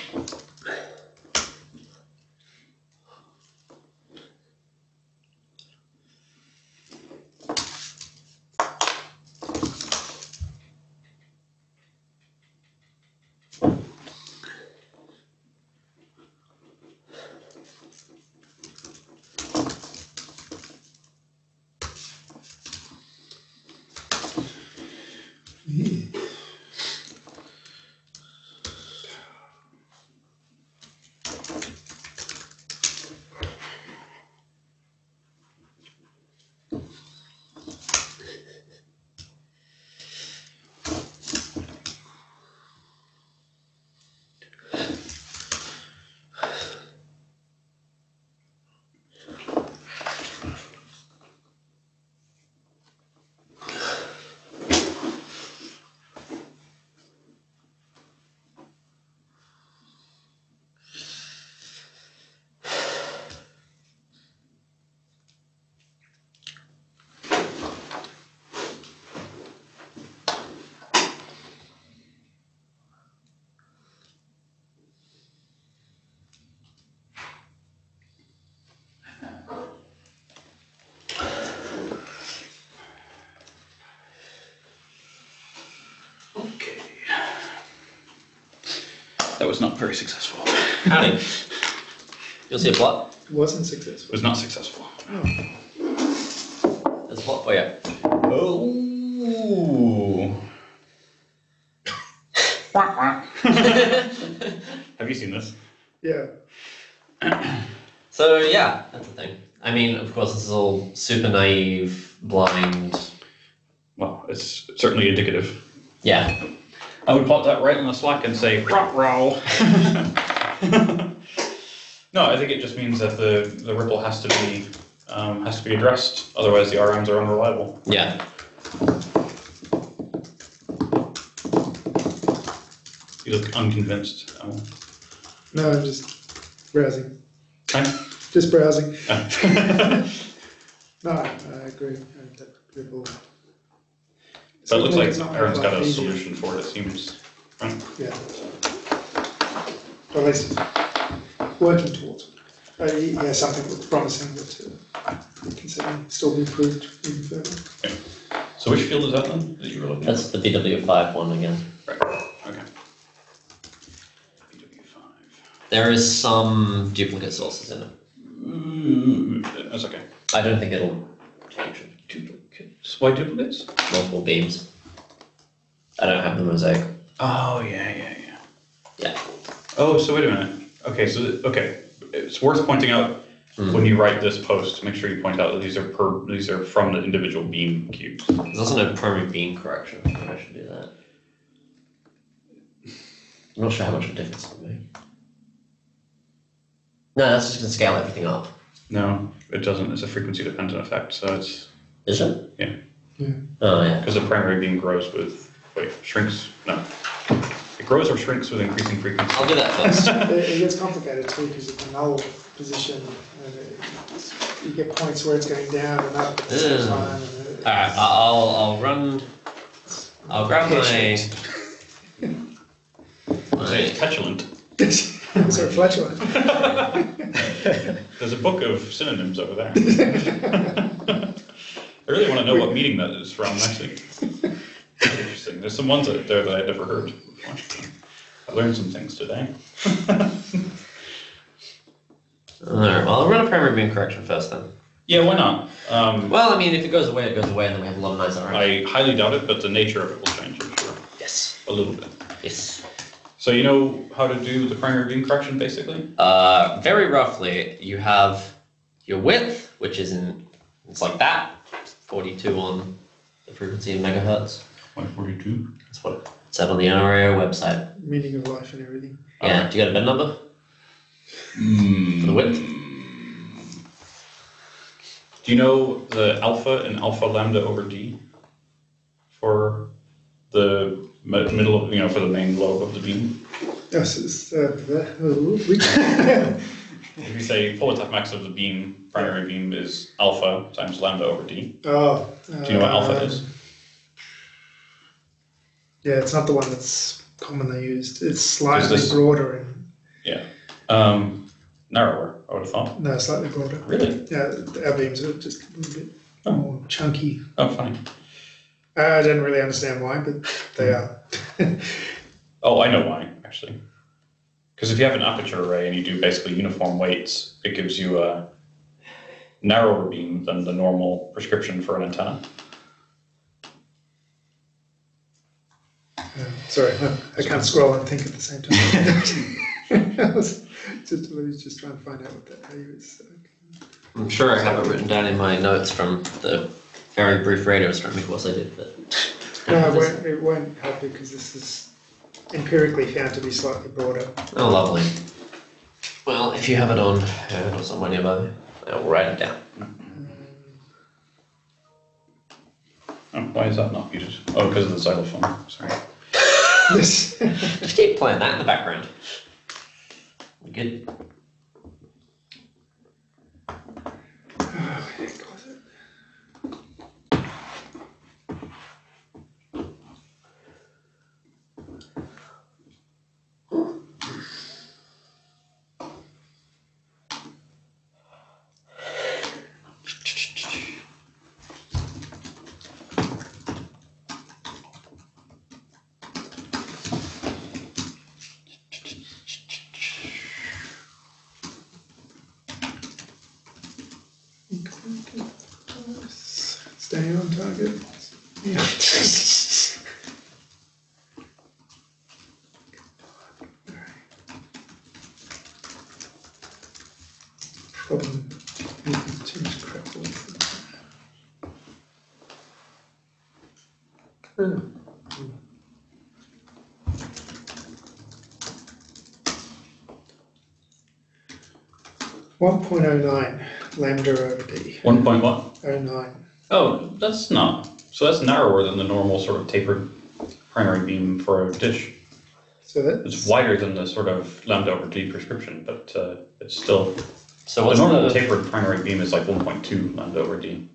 Okay. That was not very successful. Howdy. You'll see a plot. It wasn't It successful. was not successful. There's a plot for you. Oh. Have you seen this? Yeah. So yeah, that's the thing. I mean, of course, this is all super naive, blind. Well, it's certainly indicative. Yeah. I would plot that right in the Slack and say, row. No, I think it just means that the ripple has to be addressed. Otherwise, the RMs are unreliable. Yeah. You look unconvinced. Oh. No, I'm just browsing. Okay. Just browsing. Yeah. No, I agree. That ripple. So it looks like It's not Aaron's got a easier. solution for it, it seems. Right? Yeah. Or at least working towards it. Yeah, something that's promising that can certainly still be improved even further. So which field is that then that you were looking at? That's the BW5 one again. Right. Okay. BW5. There is some duplicate sources in it. That's okay. I don't think it'll change it. Duplicates. Why duplicates? Multiple beams. I don't have the mosaic. Oh, yeah. Yeah. Oh, so wait a minute. Okay, okay. It's worth pointing out when you write this post, make sure you point out that these are from the individual beam cubes. There's also no primary beam correction. Maybe I should do that. I'm not sure how much of a difference it will make. No, that's just going to scale everything up. No, it doesn't. It's a frequency dependent effect, so it's Is it? Yeah. Yeah. Oh, yeah. because the primary beam grows with shrinks. No, it grows or shrinks with increasing frequency. I'll do that first. It gets complicated too because of the null position. And you get points where it's going down and up at the same time. And Alright, I'll run. I'll grab my. Say it's petulant. so flatulent. There's a book of synonyms over there. I really want to know what meeting that is from, actually. Interesting. There's some ones out there that I'd never heard before. I learned some things today. Alright, well, I'll run a primary beam correction first then. Yeah, why not? Well, I mean, if it goes away, it goes away, and then we have a lot of nice RMs. I highly doubt it, but the nature of it will change, I'm sure. Yes. A little bit. Yes. So you know how to do the primary beam correction, basically? Very roughly, you have your width, which is it's like that, 42 on the frequency in megahertz. 142. That's what it said on the NRAO website. Meaning of life and everything. Yeah, do you got a bed number for the width? Do you know the alpha and alpha lambda over D for the middle of, for the main lobe of the beam? Yes, it's If you say Polatek max of the beam, primary beam is alpha times lambda over D. Oh. Do you know what alpha is? Yeah, it's not the one that's commonly used. It's slightly this- broader. Yeah. Narrower, I would have thought. No, slightly broader. Really? Yeah, our beams are just a little bit more chunky. Oh, funny. I don't really understand why, but they are. Oh, I know why, actually. Because if you have an aperture array and you do basically uniform weights, it gives you a narrower beam than the normal prescription for an antenna. Sorry, I can't scroll and think at the same time. I was just trying to find out what that value is. So. I'm sure I have it written down in my notes from the very brief radio astronomy course I did. But No, it won't help because this is empirically found to be slightly broader. Oh, lovely. Well, if you have it on Word or somewhere nearby, I'll write it down. Oh, why is that not muted? Oh, because of the xylophone. Sorry. This. Just keep playing that in the background. We're good. Staying on target. Yeah. Problem. Too much crap. .09 lambda over d. 1 point what? 09. Oh, that's not. So that's narrower than the normal sort of tapered primary beam for a dish. So that It's wider than the sort of lambda over d prescription, but it's still. So The what's normal the tapered primary beam is like 1.2 lambda over d.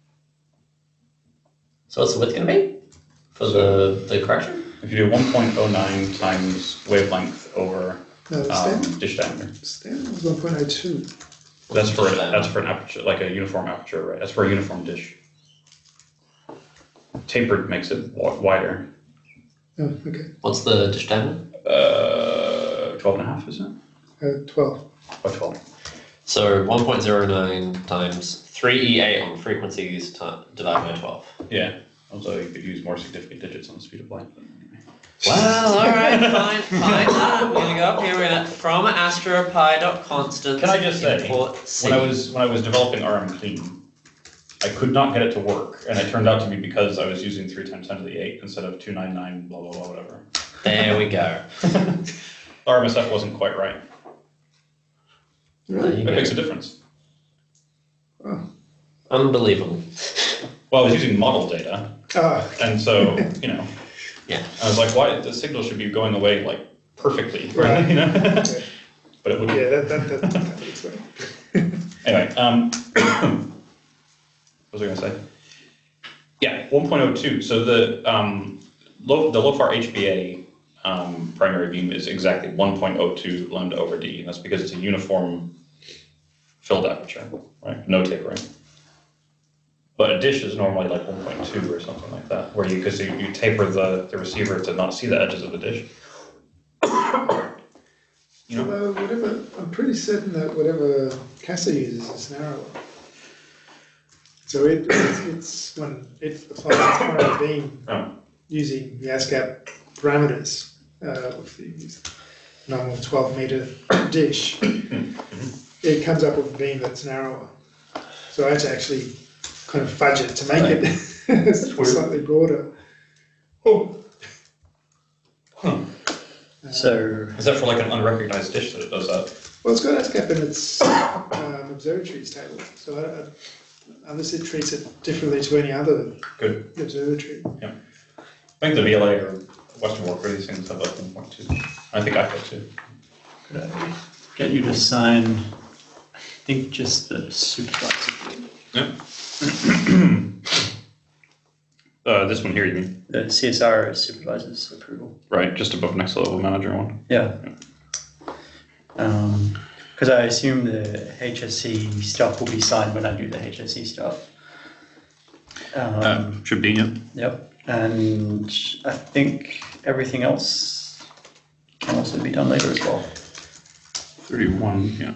so what's the width going to be for the correction? If you do 1.09 times wavelength over no, the standard, dish diameter, standard was 1.02. that's for an aperture, like a uniform aperture, right? That's for a uniform dish. Tapered makes it wider. Oh, okay. What's the dish diameter? 12.5, isn't it? 12. By 12. So 1.09 times 3E8 on frequencies divided by 12. Yeah. Although you could use more significant digits on the speed of light. But anyway. Well, alright, fine. I'm going to go up here with it. From astropi.constant. Can I just say, import C. when I was developing RM Clean, I could not get it to work, and it turned out to be because I was using 3 times 10 to the 8 instead of 299 blah blah blah whatever. There we go. RMSF wasn't quite right. There you It go. makes a difference. Oh. Unbelievable. Well, I was using model data, Oh, and so, you know, Yeah. I was like, why, the signal should be going away like perfectly, Right. you know? okay. But it wouldn't. Yeah, that would explain. Anyway, what was I going to say? Yeah, 1.02. So the LOFAR HBA primary beam is exactly 1.02 lambda over d, and that's because it's a uniform filled aperture, right? No tapering. But a dish is normally like 1.2 or something like that, where because you taper the receiver to not see the edges of the dish. You know? Although whatever, I'm pretty certain that whatever CASA uses is narrower. So it's when it applies its primary beam Oh. using the ASCAP parameters of the normal 12-meter dish, it comes up with a beam that's narrower. So I had to actually kind of fudge it to make it slightly broader. Oh. So Is that for like an unrecognized dish that it does that? Well, it's got ASCAP in its observatories table, so unless it treats it differently to any other Good. observatory. I think the VLA or Western Walker, these things have like 1.2. I think I could too. could I get you to sign, I think just the supervisor, Yep. This one here, you mean? the CSR supervisor's approval. Right, just above next level manager one. Yeah. Because I assume the HSC stuff will be signed when I do the HSC stuff. Should be, yeah. Yep, and I think everything else can also be done later as well. 31, yeah.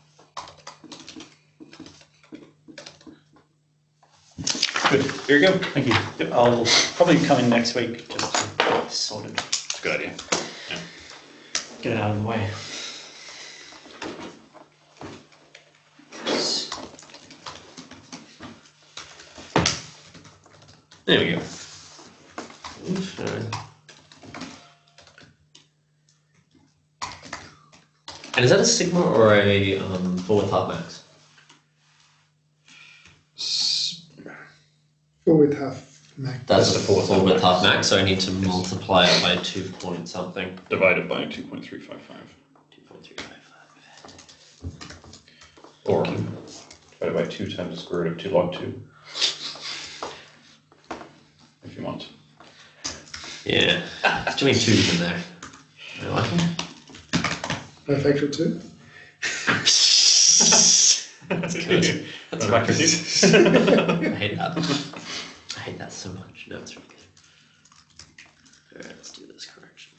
Good. Here you go. Thank you. Yep, I'll probably come in next week just to get this sorted, It's a good idea. get it out of the way. There we go. Okay. And is that a Sigma or a forward half max? Forward half max. That's a forward half max, so I need to multiply it by 2 point something. Divided by 2.355. 2.355. Or divided by 2 times the square root of 2 log 2. If you want. Yeah. Too many twos in there. I like it. By a factor of 2. That's good. That's Back to good. these. I hate that. I hate that so much. No, it's really good. Alright, let's do this correction.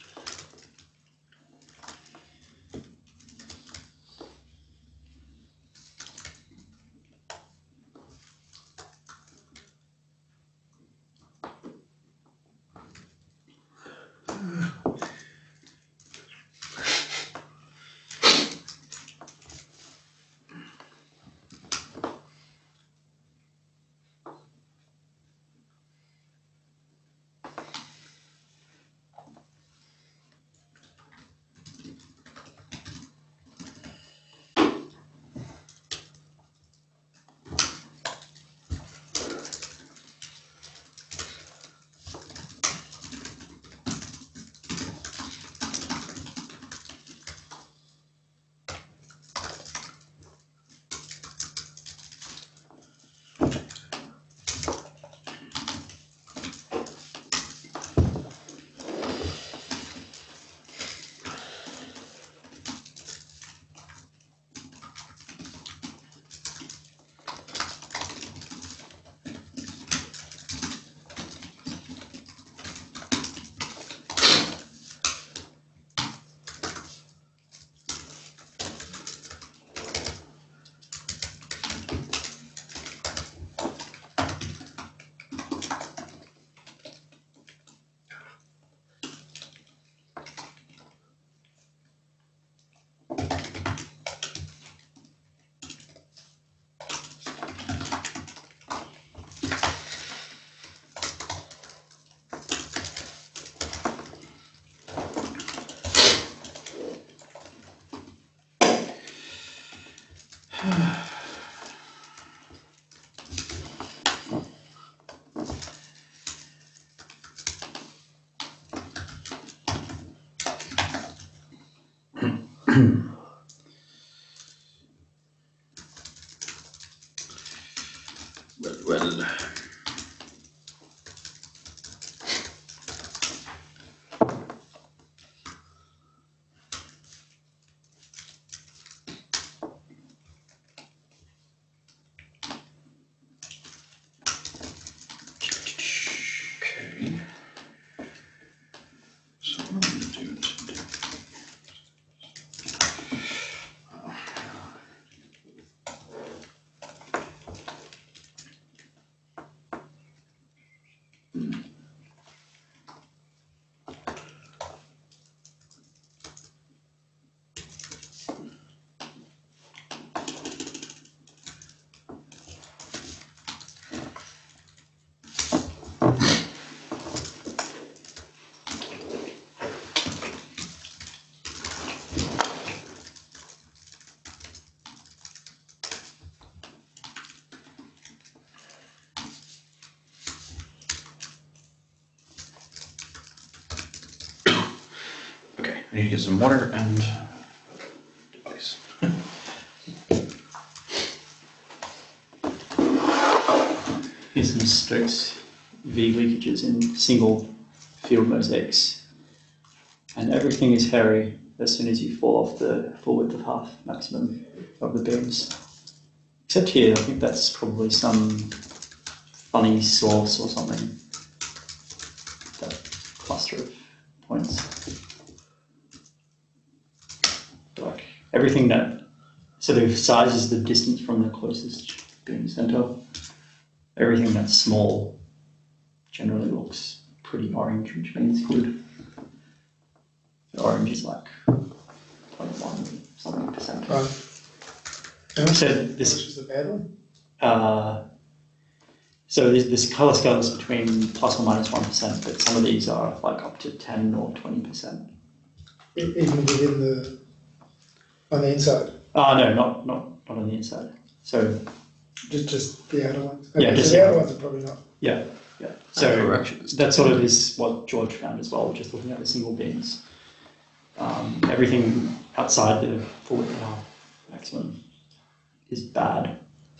Well. Okay. So what I'm gonna do today. Okay, I need to get some water and device. Here's some Stokes V leakages in single field mosaics. And everything is hairy as soon as you fall off the full width of half maximum of the beams. Except here, I think that's probably some funny source or something. That cluster of points. Like everything that sort of sizes the distance from the closest beam center. Everything that's small generally looks pretty orange, which means good. The orange is like 21 something percent. Right. And So which this, is the bad one? so this color scale is between plus or minus 1%, but some of these are like up to 10 or 20%. Even within on the inside? No, not on the inside. So Just the outer ones? Yeah, Okay, just so the the outer outer ones are probably not. yeah. So corrections. that sort of is what George found as well, just looking at the single beams. Everything outside the full width and half maximum is bad.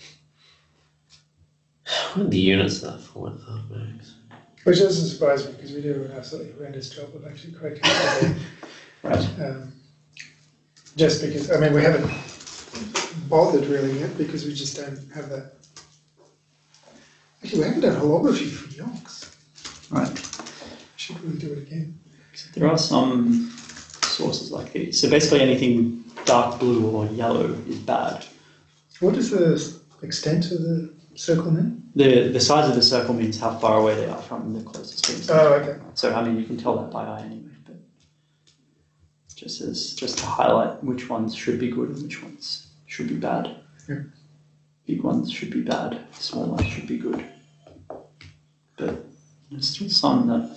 What are the units of that full width half max? Which doesn't surprise me because we do an absolutely horrendous job of actually correcting it. Right. Just because, I mean, we haven't bothered really yet because we just don't have that. Actually, we haven't done holography for yonks. Right. Should really do it again. There are some sources like these. So basically anything dark blue or yellow is bad. What is the extent of the circle now? The size of the circle means how far away they are from the closest beam center. Oh, okay. So I mean you can tell that by eye anyway, but just to highlight which ones should be good and which ones should be bad. Yeah. Big ones should be bad, small ones should be good. But there's still some that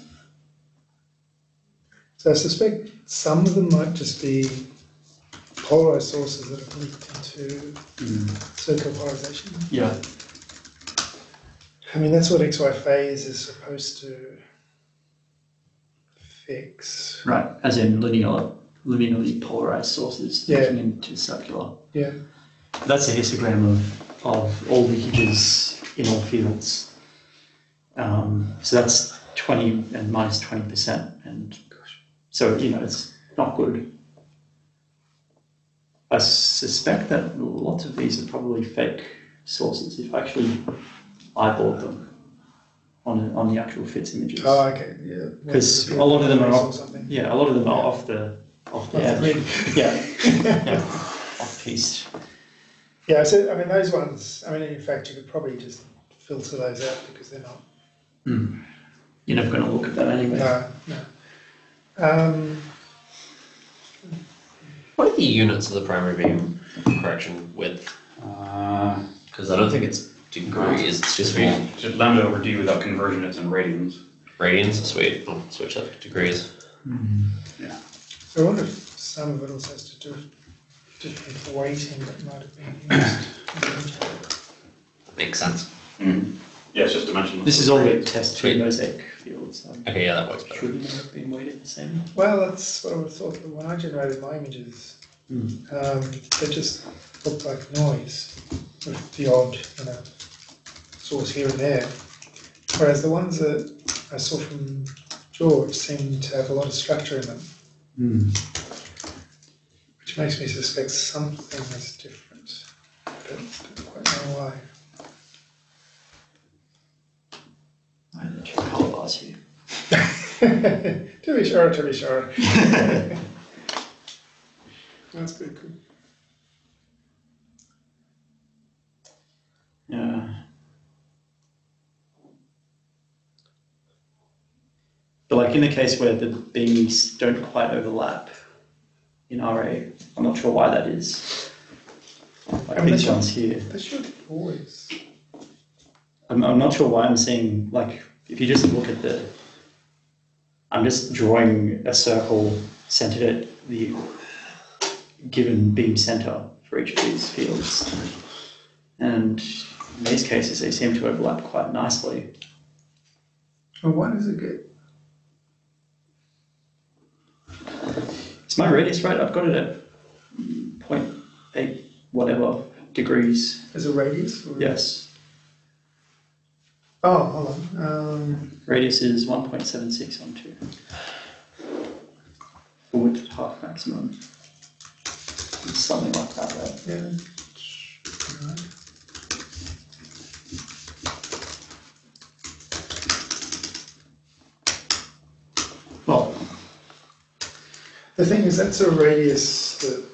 So I suspect some of them might just be polarized sources that have leaked into circular polarization. yeah. I mean, that's what XY phase is supposed to fix. Right, as in linearly polarized sources Yeah. looking into circular. Yeah. That's a histogram of all leakages in all fields. So that's 20 and minus 20%, and so it's not good. I suspect that lots of these are probably fake sources if I actually eyeballed them on the actual FITS images. Oh, okay. Yeah. Because a lot of them are or off, something. yeah, a lot of them are off the edge. grid. Yeah, off piste. Yeah. So I mean, those ones. I mean, in fact, you could probably just filter those out because they're not. You're never going to look at them anyway. No. What are the units of the primary beam correction width? Because I don't think it's degrees, it's just Just lambda over d without conversion, it's in radians. radians. Sweet. I'll switch that to degrees. Yeah. So I wonder if some of it also has to do with different weighting that might have been used. That makes sense. Yeah, it's just dimensional. This is all the test Sweet. tube mosaic fields. So Okay, yeah, that works better. shouldn't have been weighted the same. Well, that's what I would have thought. But when I generated my images, they just looked like noise with the odd, source here and there. Whereas the ones that I saw from George seemed to have a lot of structure in them, which makes me suspect something is different. But I don't quite know why. I need to color bars here. To be sure. That's pretty cool. Yeah. But like in the case where the beams don't quite overlap in RA, I'm not sure why that is. Like I mean, these they ones here. They should always. I'm not sure why I'm seeing, like, if you just look at I'm just drawing a circle centered at the given beam center for each of these fields. And in these cases, they seem to overlap quite nicely. Well, why does it get? Is my radius right? I've got it at 0.8 whatever degrees. As a radius? Or? Yes. Oh, hold on. Radius is 1.76 on 2. width at half maximum. Something like that, right? Yeah. Right. Well, The thing is, that's a radius that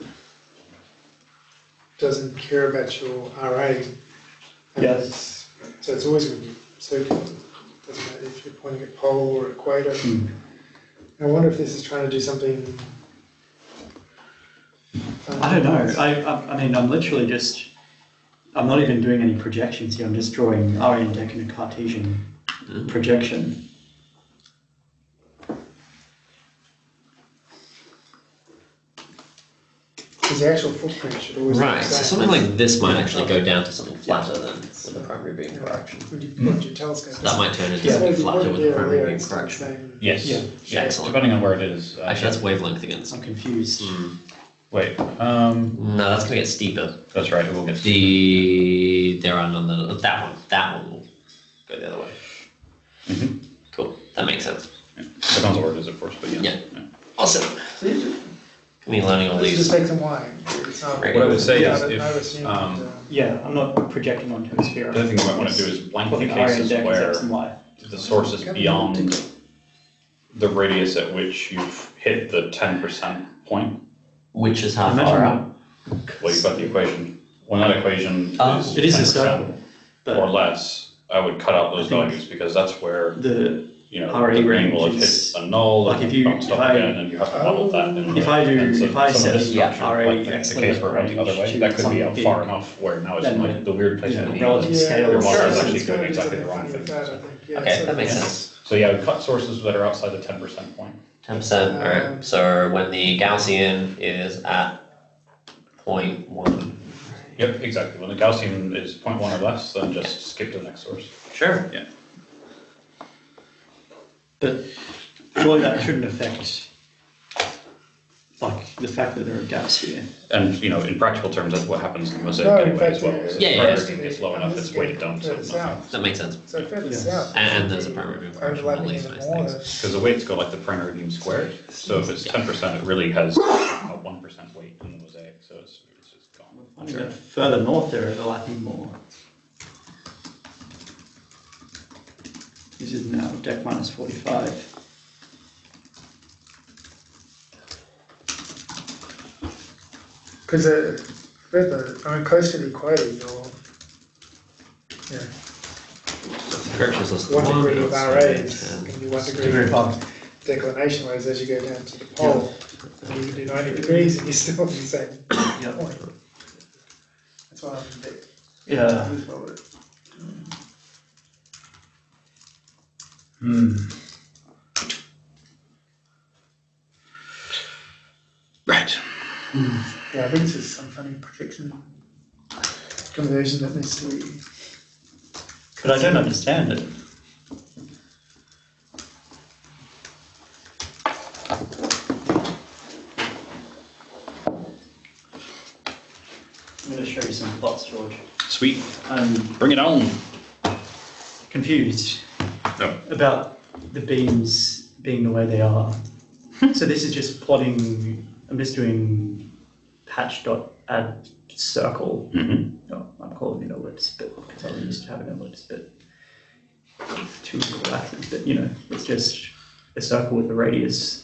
doesn't care about your RA. And Yes. so it's always going to be circular. Doesn't matter if you're pointing at pole or equator. I wonder if this is trying to do something. I don't know. I mean, I'm literally just. I'm not even doing any projections here. I'm just drawing RA deck in a Cartesian projection. Because the actual footprint should always Right, be the so same. something like this might actually go down to something flatter than with the primary beam correction. When you point your telescope. So that might turn into Yeah. something if you flatter point with the there or primary there, beam it's the correction. same. Yes. Yeah. Excellent. Depending on where it is. Actually, that's wavelength again. I'm confused. Wait, No, that's gonna get steeper. that's right, it will get. There are none that one will go the other way. Mhm. Cool, that makes sense. Depends on where it is, of course, but yes. Yeah. Awesome. Me learning all Let's just these. take some Y. It's not- What I would say Yeah, is I if, assume um, that, Yeah, I'm not projecting onto a sphere. The other thing you might want to do is blank the Plotting RA cases deck as where X and Y. the source is beyond the radius at which you've hit the 10% point. Which is how Imagine far out? Well, you've got the equation. When that equation is It is a 10% circle, or but less, I would cut out those I think values because that's where, the you know, RA the beam range will have hit is- a null like and if you- bounce if up I- again and you have to model that. And if I do- and so if I some of this set structure, RA like the X case where the other way, range that could be to out far something enough where now it's then like the weird place yeah, in the relative beam. scale. Your model Sure. is actually it's doing gonna do exactly the something wrong funny thing. with that, I think. Yeah, Okay, so that makes yeah. sense. So yeah, we cut sources that are outside the 10% point. 10%, alright. So when the Gaussian is at 0.1. Yep, exactly. When the Gaussian is 0.1 or less, then just skip to the next source. Sure. But surely that shouldn't affect, like, the fact that there are gaps here. And, you know, in practical terms, that's what happens in the mosaic No, in anyway as fact, well. So yeah, the yeah, primary yeah. beam gets low enough, it's weighted down. So Further south. That makes sense. So further Yeah. south. And there's a primary beam correction, all Overlapping these even nice more. things. because the weight's got like the primary beam squared. So if it's 10%, it really has a 1% weight in the mosaic. So it's just gone. I mean, the further north they're overlapping more. This is now deck minus 45. Because further, I mean, close to the equator, you're, yeah, Corrections list 1 1, degree of that's RA 10. is going to be 1 Degree degree of of declination, whereas as you go down to the pole, you can do 90 degrees and you're still at the same Yep. point. That's why I'm a bit Yeah. confused with it. Right. Yeah, I think this is some funny projection conversion that needs to be. But I don't understand it. I'm going to show you some plots, George. Sweet. I'm Bring it on. confused No. about the beams being the way they are. So this is just plotting, I'm just doing patch dot add circle. Mm-hmm. No, I'm calling it ellipse bit because I'm used to having an ellipse bit. Two equal axes, but you know, it's just a circle with a radius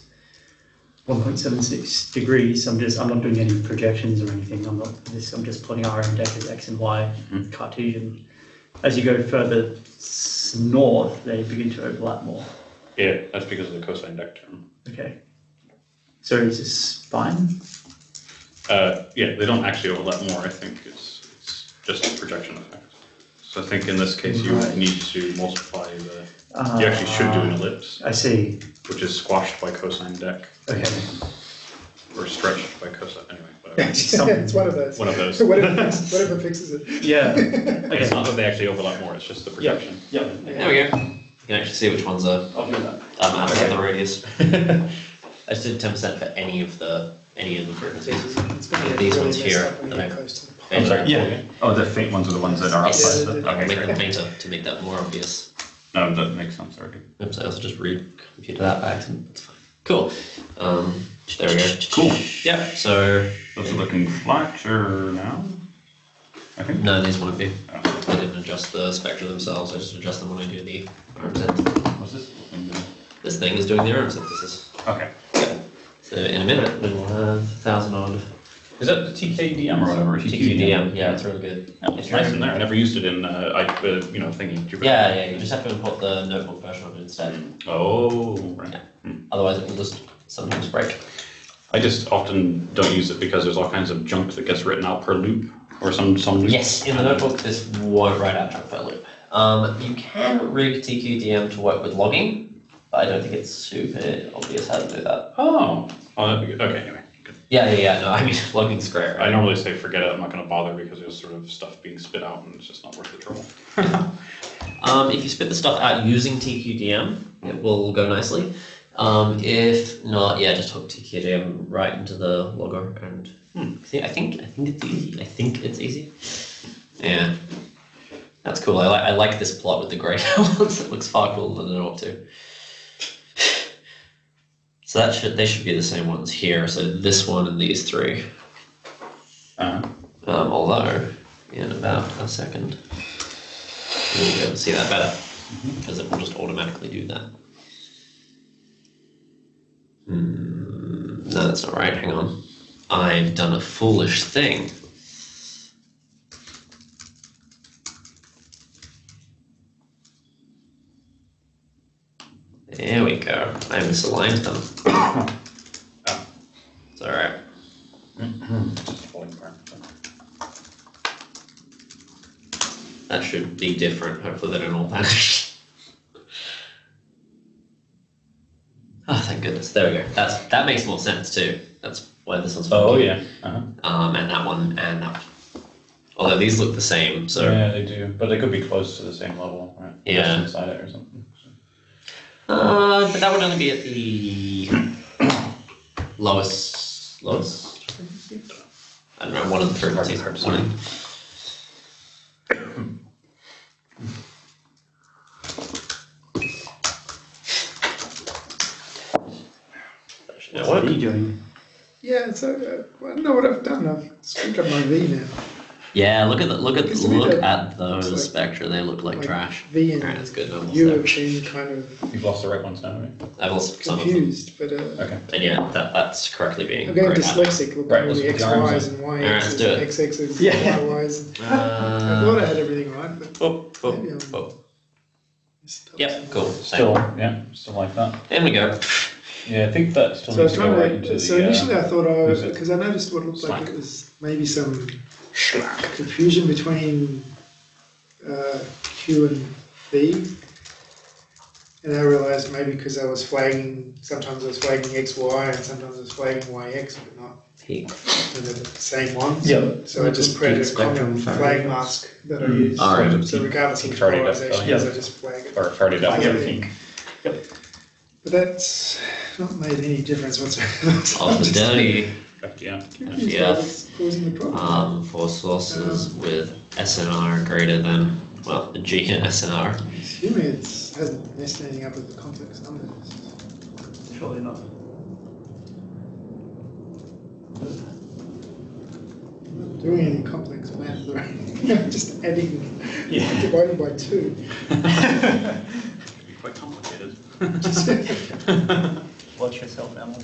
1.76 degrees. I'm not doing any projections or anything. I'm just plotting R and deck as X and Y Cartesian. As you go further north, they begin to overlap more. Yeah, that's because of the cosine deck term. Okay. So is this fine? Yeah, they don't actually overlap more. I think it's just a projection effect. So I think in this case you Right. need to multiply the. You actually should do an ellipse, I see. which is squashed by cosine deck Okay. or stretched by cosine. Anyway, whatever. It's one of those. One of those. Whatever fixes it. Yeah. It's Okay. not that they actually overlap more. It's just the Yeah. projection. Yeah. There we go. You can actually see which ones are I'll do that. mapping the radius. I just did 10% for any of the frequencies. It's gonna Yeah, get these really ones messed here, up when you that get I- close to the pole. I'm sorry. Yeah. Oh, the faint ones are the ones that are outside the- I'll make them Okay. fainter to make that more obvious. No, that makes sense already. Oops, I also just recomputed that by accident. That's fine. Cool. There we go. Cool. Yeah. So Those are looking flatter now. I think. no, these won't be. Oh. I didn't adjust the spectra themselves. I just adjust them when I do the arm synth. What's this looking good? This thing is doing the arm synthesis. Okay. So in a minute we will have 1,000 odd Is that the TKDM or whatever? TQDM. Yeah, it's really good. Yeah, it's nice in there. I never used it in, thingy. Jupyter. Yeah, you just have to import the notebook version of it instead. Oh, right. Yeah. Otherwise it will just sometimes break. I just often don't use it because there's all kinds of junk that gets written out per loop or some loop. Yes, in the notebook this won't write out junk per loop. You can rig TQDM to work with logging, but I don't think it's super obvious how to do that. Oh, that'd be good. Okay, anyway. Good. Yeah, no, I mean, logging's great, I right? normally say forget it, I'm not going to bother because there's sort of stuff being spit out and it's just not worth the trouble. If you spit the stuff out using TQDM, it will go nicely. If not, yeah, just hook TQDM right into the logger and I think it's easy. I think it's easy. Yeah. That's cool. I like this plot with the grey elements. It looks far cooler than it ought to. So they should be the same ones here. So this one and these three. Although in about a second you'll be able to see that better because it will just automatically do that. No, that's not right. Hang on. I've done a foolish thing. There we go. I misaligned them. It's alright. Just falling apart. That should be different. Hopefully they don't all vanish. Oh, thank goodness. There we go. That makes more sense too. That's why this one's Oh, funky. yeah. And that one and that one. Although these look the same, so Yeah, they do. But they could be close to the same level, right? Yeah. Just inside it or something. but that would only be at the lowest frequency? I don't know, one of the frequencies. Hard to One in- That What work? are you doing? Yeah, so I don't know what I've done. I've screwed up my V now. Yeah, look at It's a bit at those like- spectra. They look like trash. V and Alright, that's good. I'm U almost have been kind of You've lost the right ones now, right? there. I've lost some of them. confused, but Okay. And yeah, that's correctly being I'm getting great at it. dyslexic looking Right, at all the let's X, put the arms Ys in. and Y Alright, let's X's do and it. X X's Yeah. and Y Ys. I thought I had everything right, but maybe I'm messed up Yep, somewhere. cool. Still, Same. yeah, still like that. There we go. Yeah, I think that still So I was needs to go right trying into to. the. So initially, I thought who's it? because I noticed what looked like Slack. it was maybe some confusion between Q and V, and I realised maybe because I was flagging. Sometimes I was flagging XY, and sometimes I was flagging YX, but not Peak. the same one. Yep. So I just created a Spectrum common Faraday. flag mask that I use. Alright. So regardless of the Faraday depth polarization, value. I just flag it. Or Faraday depth. Like everything. Yep. But that's not made any difference whatsoever. So Off I'm the just dirty. Yeah. confused Yeah. by what's causing the problem. For sources with SNR greater than, well, the G in SNR. Assuming it hasn't messed anything up with the complex numbers. Surely not. I'm not doing any complex math, right? Just adding, Yeah. dividing by 2. Could be quite complicated. Watch yourself, Emma.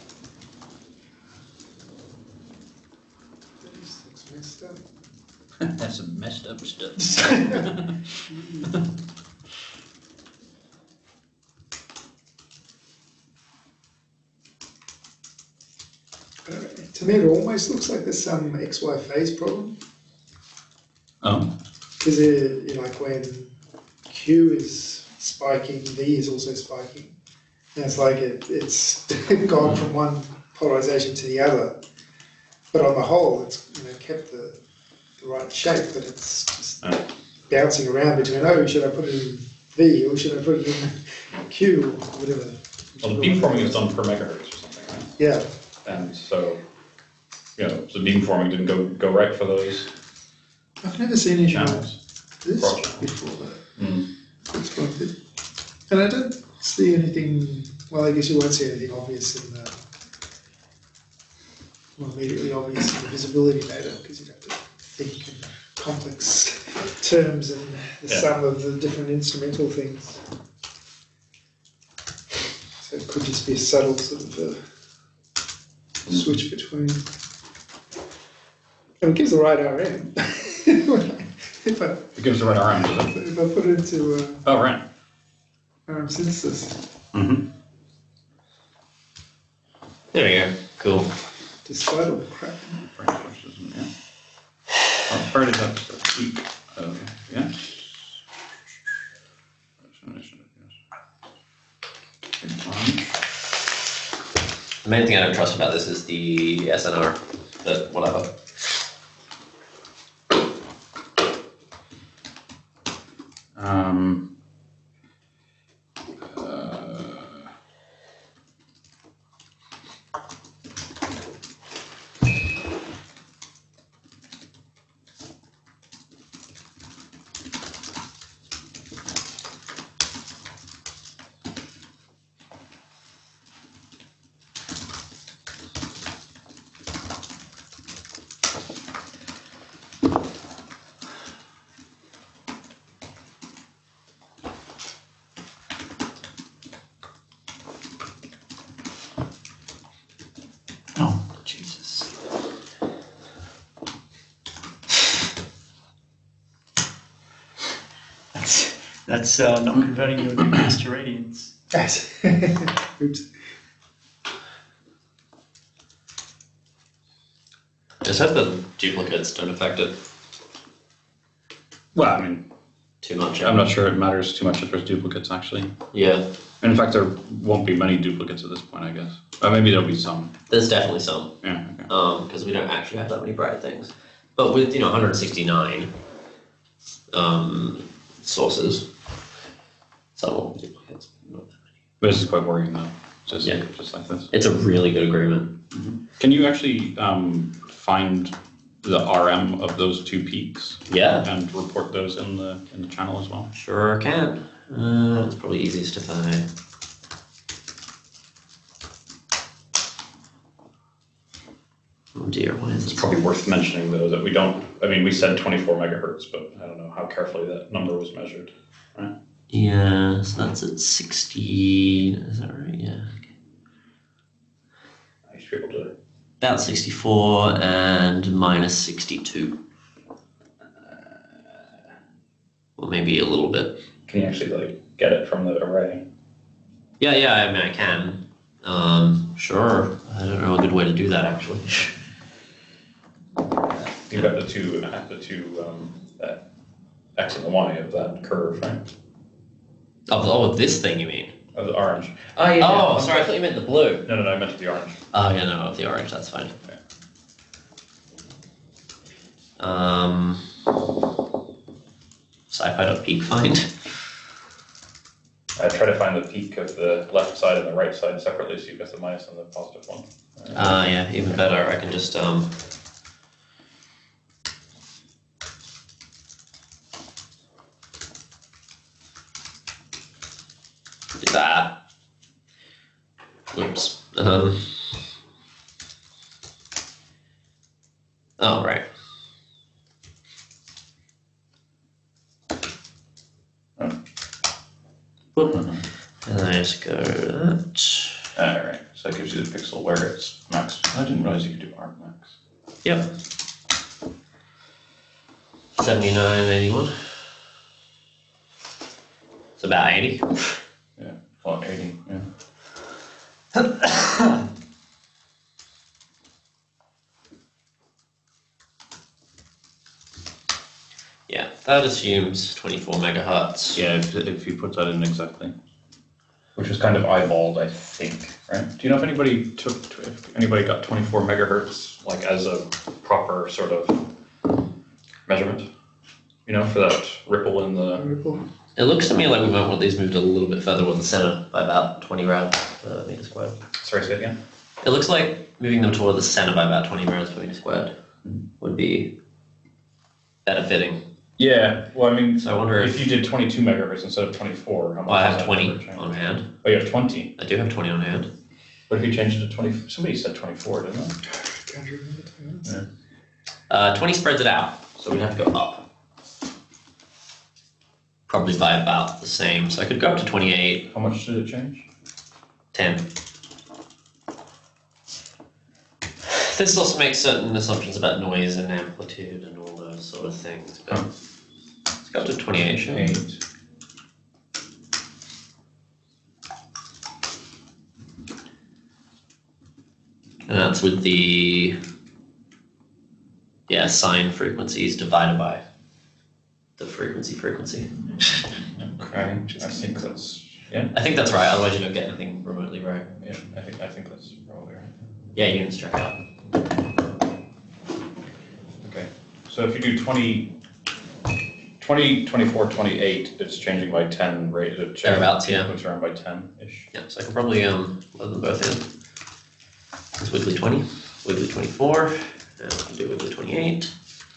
It's messed up. That's some messed up stuff. To me, it almost looks like there's some XY phase problem. Oh. Because like when Q is spiking, V is also spiking. And it's like it's gone from one polarization to the other. But on the whole, it's kept the right shape, but it's just bouncing around between, should I put it in V or should I put it in Q or whatever. Well, the beamforming is done per megahertz or something, right? Yeah. And so, so beamforming didn't go right for those I've never seen anything like channels. this Cross channels. before though. Mm. It's quite good. And I don't see anything Well, I guess you won't see anything obvious in the, well, immediately obvious in the visibility data because you'd have to think in complex terms and the sum of the different instrumental things. So it could just be a subtle sort of switch between. And it gives the right RM. If I It gives the right RM, does it? if I put it into Oh, right. RM synthesis, Mm-hmm. There we go. Cool. despite all the crap. Yeah. Part of that peak of, yes. The main thing I don't trust about this is the SNR, but whatever. Um, Oh, Jesus. That's not converting your degrees to radians. Yes. Oops. Just hope the duplicates don't affect it well, I mean, too much. I'm not sure it matters too much if there's duplicates, actually. Yeah, In fact, there won't be many duplicates at this point, I guess. Maybe there'll be some. there's definitely some, Yeah, okay. because we don't actually have that many bright things. But with 169 sources, some will be duplicates. Not that many. But this is quite worrying, though. Just like this. It's a really good agreement. Can you actually find the RM of those two peaks Yeah, and report those in the channel as well? sure can. It's probably easiest if I. Oh dear, why is It's this? probably worth mentioning, though, that we don't. I mean, we said 24 megahertz, but I don't know how carefully that number was measured. Right? Yeah, so that's at 16. Is that right? Yeah. I should be able to. About 64 and minus 62. Or maybe a little bit. Can you actually get it from the array? Yeah, I mean I can. Sure. I don't know a good way to do that actually. You've got the two that x and the y of that curve, right? Of this thing you mean? Of the orange. Oh, sorry, I thought you meant the blue. No, I meant the orange. Oh yeah, no, of the orange, that's fine. Yeah. Sci-fi.peak find. I try to find the peak of the left side and the right side separately, so you've got the minus and the positive one. Yeah, even better. I can just do that. Oops. Oh right. Boop. And then I just go to that. Alright, so that gives you the pixel where it's max. I didn't realize you could do arc max. Yep. 79.81. It's about 80. Yeah, well, 80, yeah. Yeah, that assumes 24 megahertz. Yeah, if you put that in exactly. Which was kind of eyeballed, I think, right? Do you know if anybody got 24 megahertz, like as a proper sort of measurement? You know, for that ripple in the... Ripple. It looks to me like we might want these moved a little bit further toward the center by about 20 rad per meter squared. Sorry, say it again? It looks like moving them toward the center by about 20 rads per meter squared would be better fitting. Yeah, well, I mean, So I wonder if you did 22 megahertz instead of 24, how much Well, I does have that 20 number change? on hand. Oh, you have 20? I do have 20 on hand. What if you changed it to 20? Somebody said 24, didn't they? Can't remember, to be honest. 20 spreads it out, so we'd have to go up. Probably by about the same. So I could go up to 28, How much did it change? 10. This also makes certain assumptions about noise and amplitude and all those sort of things. But let's go up to 28, shall we? 8. And that's with the sine frequencies divided by the frequency. Okay, I think that's, yeah, I think that's right, otherwise you don't get anything remotely right. yeah, I think that's probably right. Yeah, units check out. Okay, so if you do 20, 24, 28, it's changing by 10 rate. Thereabouts, yeah. It's around by 10-ish. Yeah, so I can probably load them both in. It's wiggly 20, wiggly 24, and I can do wiggly 28.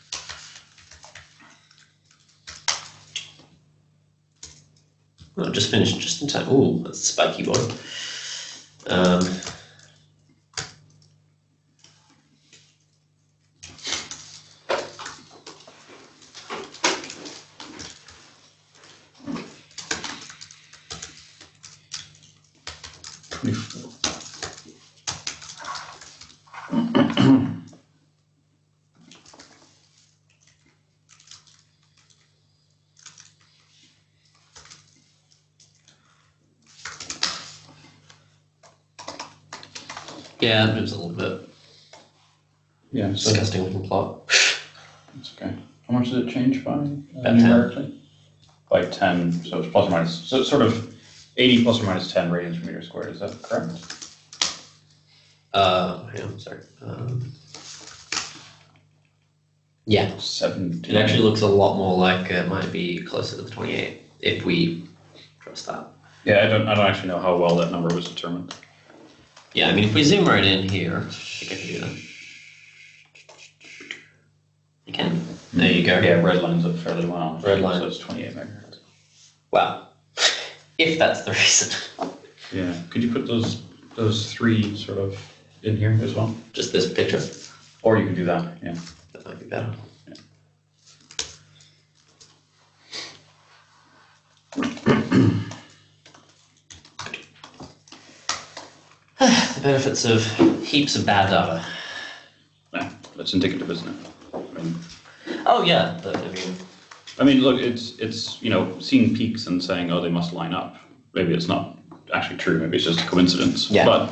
Oh, just finished just in time. Ooh, that's a spiky one. Yeah, it moves a little bit. Yeah, so Disgusting looking plot. that's okay. How much did it change by About 10. numerically? By 10, so it's plus or minus, so it's sort of 80 plus or minus 10 radians per meter squared, is that correct? Hang on, sorry. Yeah, 17. it actually looks a lot more like it might be closer to the 28 if we trust that. Yeah, I don't actually know how well that number was determined. Yeah, I mean, if we zoom right in here, I think I can do that. You can. There you go. Yeah, red lines up fairly well. Red line. So it's 28 megahertz. Wow. If that's the reason. Yeah, could you put those three sort of in here as well? Just this picture. Or you could do that, yeah. That might be better. Yeah. The benefits of heaps of bad data. Yeah, that's indicative, isn't it? Oh yeah, but I mean, look, it's seeing peaks and saying, oh, they must line up. Maybe it's not actually true. Maybe it's just a coincidence. Yeah. But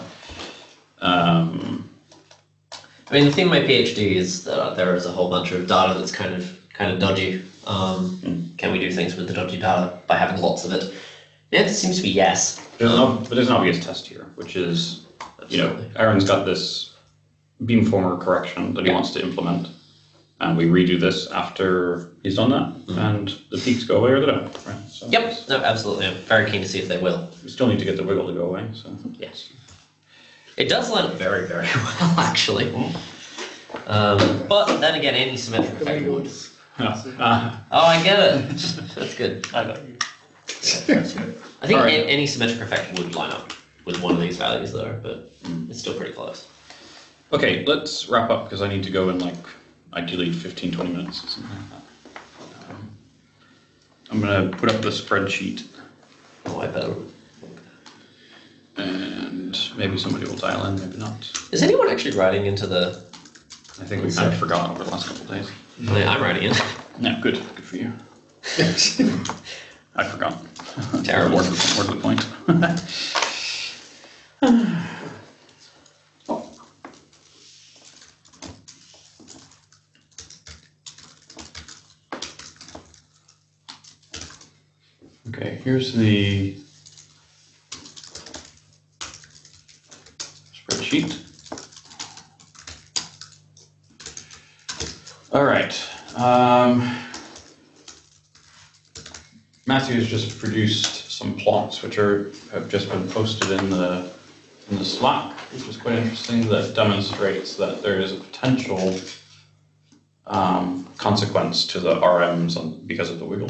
the thing of my PhD is that there is a whole bunch of data that's kind of dodgy. Can we do things with the dodgy data by having lots of it? Yeah, it seems to be yes. but there's an obvious test here, which is, Absolutely. Aaron's got this beamformer correction that he wants to implement. And we redo this after he's done that, and the peaks go away or they don't, right? So Yep, no, absolutely. I'm very keen to see if they will. we still need to get the wiggle to go away, so. Yes. It does line up very, very well, actually. But then again, any symmetric The effect would. wiggles. Ah, Oh, I get it. That's good. I got you. I think Alright. any symmetric effect would line up with one of these values, though, but it's still pretty close. okay, let's wrap up because I need to go in ideally 15-20 minutes or something like that. I'm going to put up the spreadsheet Oh, I better. and maybe somebody will dial in, maybe not. Is anyone actually writing into the? I think we kind of forgot over the last couple of days. I'm writing in. Yeah, good for you. I forgot. Terrible. More to the point. Okay, here's the spreadsheet. All right. Matthew has just produced some plots which have just been posted in the Slack, which is quite interesting. That demonstrates that there is a potential consequence to the RMs because of the wiggle.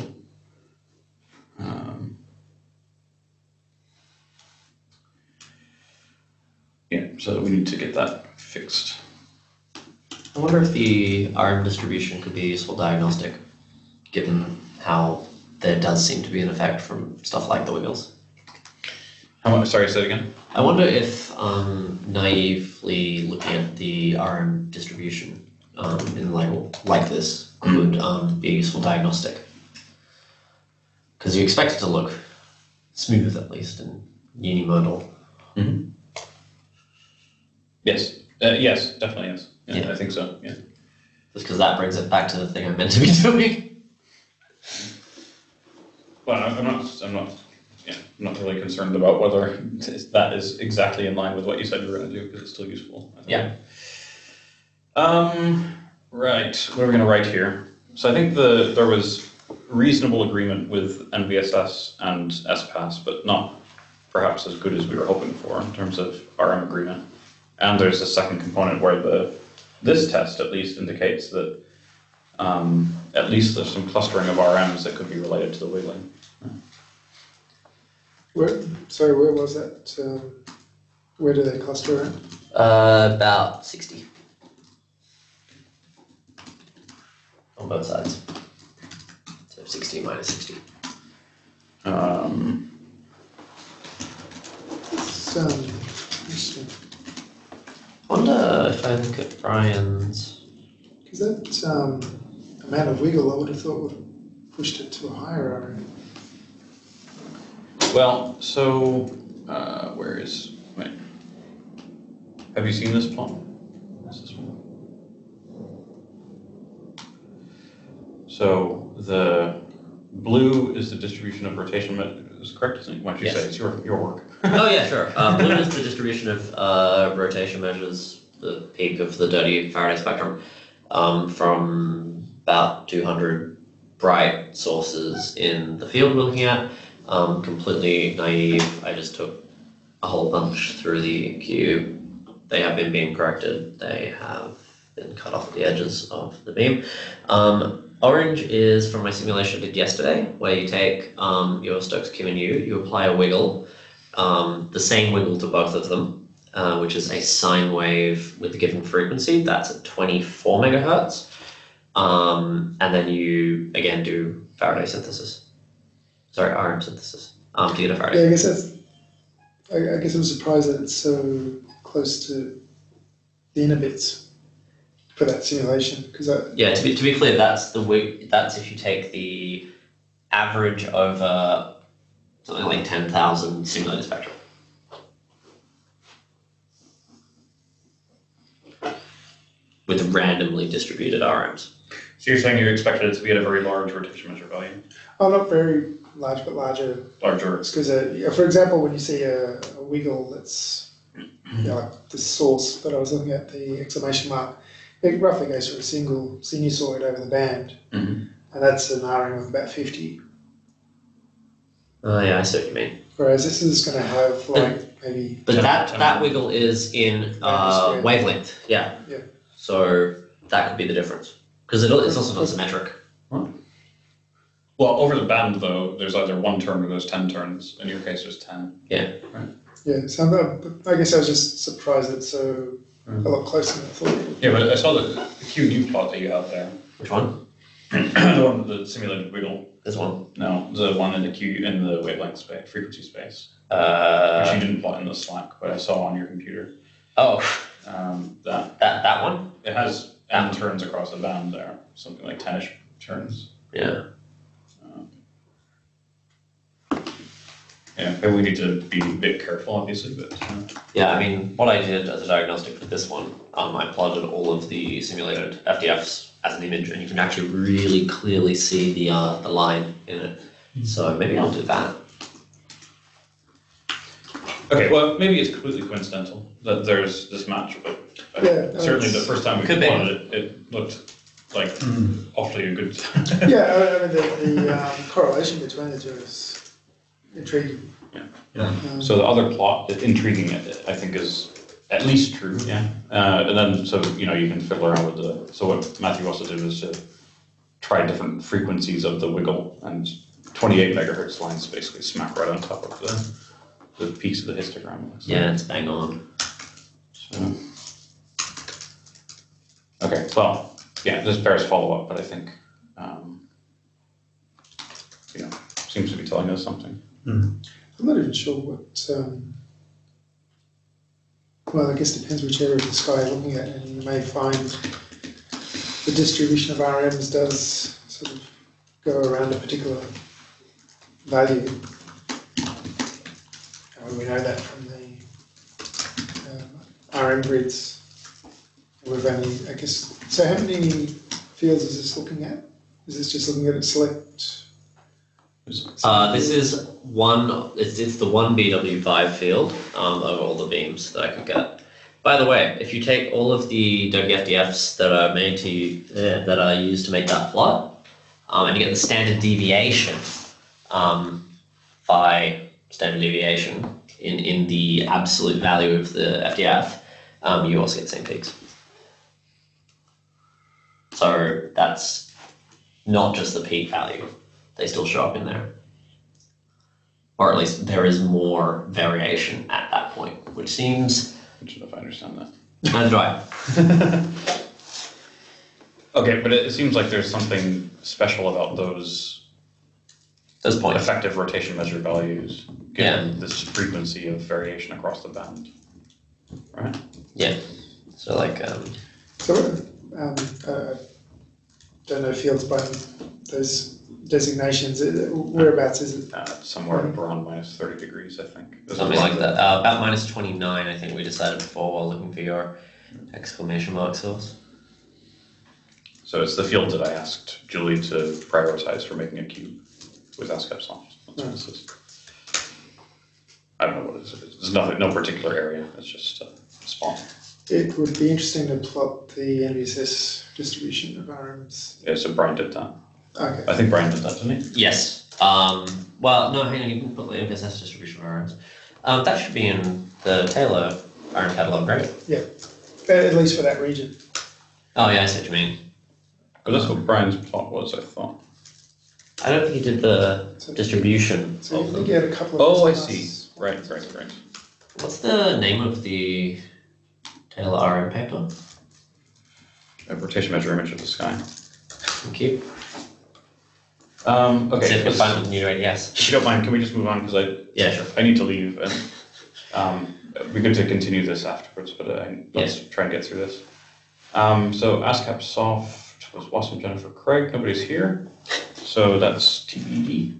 Yeah, so we need to get that fixed. I wonder if the RM distribution could be a useful diagnostic, given how there does seem to be an effect from stuff like the wiggles. How much? Sorry, say it again. I wonder if naively looking at the RM distribution in a label like this could be a useful diagnostic. Because you expect it to look smooth, at least, and unimodal. Mm-hmm. Yes. Yes, definitely yes. Yeah, Yeah. I think so. Yeah. Just because that brings it back to the thing I'm meant to be doing. Well, I'm not really concerned about whether that is exactly in line with what you said you were going to do, because it's still useful. I think. Yeah. Right. What are we going to write here? So I think there was reasonable agreement with NVSS and SPAS, but not perhaps as good as we were hoping for in terms of RM agreement. And there's a second component where this test at least indicates that at least there's some clustering of RMs that could be related to the wiggling. Where was that? Where do they cluster at? About 60. On both sides. So 60 minus 60. It's interesting. I wonder if I look at Brian's. Because that amount of wiggle, I would have thought would have pushed it to a higher RM. Well, so wait. Have you seen this plot? Where's this one? So the blue is the distribution of rotation. Is correct, isn't it? Why don't you Yes. say it's your work? Oh yeah, sure. Blue is the distribution of rotation measures, the peak of the dirty Faraday spectrum, from about 200 bright sources in the field we're looking at. Completely naive. I just took a whole bunch through the cube. They have been beam corrected. They have been cut off at the edges of the beam. Orange is from my simulation I did yesterday, where you take your Stokes Q and U, you apply a wiggle, the same wiggle to both of them, which is a sine wave with a given frequency. That's at 24 megahertz. And then you again do Faraday synthesis. Sorry, RM synthesis. To get a Faraday. Yeah, I guess that's. I guess I'm surprised that it's so close to the inner bits for that simulation, because Yeah, to be clear, that's if you take the average over something like 10,000 simulated spectrum. With randomly distributed RMs. So you're saying you expected it to be at a very large rotation measure value? not very large, but larger. Larger. Because, for example, when you see a wiggle that's like the source that I was looking at, the exclamation mark, it roughly goes through a single sinusoid over the band, Mm-hmm. and that's an RM of about 50. Oh yeah, I see what you mean. Whereas this is going to have like maybe. But 10, that wiggle is in Square. wavelength, yeah. Yeah. So that could be the difference. Because it's also not symmetric. Well, over the band though, there's either one turn or there's 10 turns. In your case, there's 10. Yeah. Right. Yeah, so I guess I was just surprised it's so a lot closer than I thought. Yeah, but I saw the QU plot that you have there. Which one? The one with the simulated wiggle. This one. No, the one in the in the wavelength space, frequency space, which you didn't plot in the Slack, but I saw on your computer. Oh, That one? it has n turns across the band there, something like 10ish turns. Yeah. Yeah, maybe we need to be a bit careful, obviously, but Yeah, I mean, what I did as a diagnostic for this one, I plotted all of the simulated FDFs as an image, and you can actually really clearly see the line in it. So maybe I'll do that. okay. Well, maybe it's completely coincidental that there's this match, but Yeah, certainly the first time we Could be. plotted it, it looked like awfully a good. Yeah, I mean the correlation between the two is intriguing. Yeah. So the other plot, intriguing, I think, is at least true, yeah. And then, so, you know, you can fiddle around with so what Matthew also did was to try different frequencies of the wiggle, and 28 megahertz lines basically smack right on top of the piece of the histogram. Yeah, it's bang on. So, okay, well, yeah, this bears follow-up, but I think, you know, seems to be telling us something. I'm not even sure what, well, I guess it depends which area of the sky you're looking at, and you may find the distribution of RMs does sort of go around a particular value. And we know that from the RM grids. We've only, I guess, so how many fields is this looking at? Is this just looking at a select? This is one, it's the one BW5 field of all the beams that I could get. By the way, if you take all of the WFDFs that are made to, that are used to make that plot, and you get the standard deviation, by standard deviation in the absolute value of the FDF, you also get the same peaks. So that's not just the peak value. They still show up in there. Or at least there is more variation at that point, which seems... I don't know if I understand that. Neither do I. Okay, but it seems like there's something special about those points. effective rotation measure values, given this frequency of variation across the band, right? Yeah. So like... So, don't know fields by those designations. Whereabouts is it? Somewhere around minus 30 degrees, I think. something like that. About minus 29, I think we decided before while looking for your exclamation mark source. So it's the field that I asked Julie to prioritize for making a cube with ASCII soft. That's what this is. I don't know what it is. There's nothing, no particular area. It's just a spot. It would be interesting to plot the NVSS distribution of RMs. Yeah, so Brian did that. Okay. I think Brian did that, didn't he? Yes. Well, no, hang on, you can put the MPSS distribution of RMs. That should be in the Taylor RM catalog, right? Yeah, at least for that region. Oh yeah, I see what you mean. Because that's what Brian's plot was, I thought. I don't think he did the distribution So of you them. get a couple of. Oh, I nice- see. Right. What's the name of the Taylor RM paper? A rotation measure image of the sky. Thank you. Okay. See if we can find it with the new ADS. If you don't mind, can we just move on? Because Yeah, sure. I need to leave, and it'd be good to continue this afterwards, but let's try and get through this. So ASCAP soft was Wasson, Jennifer, Craig. Nobody's here, so that's TBD.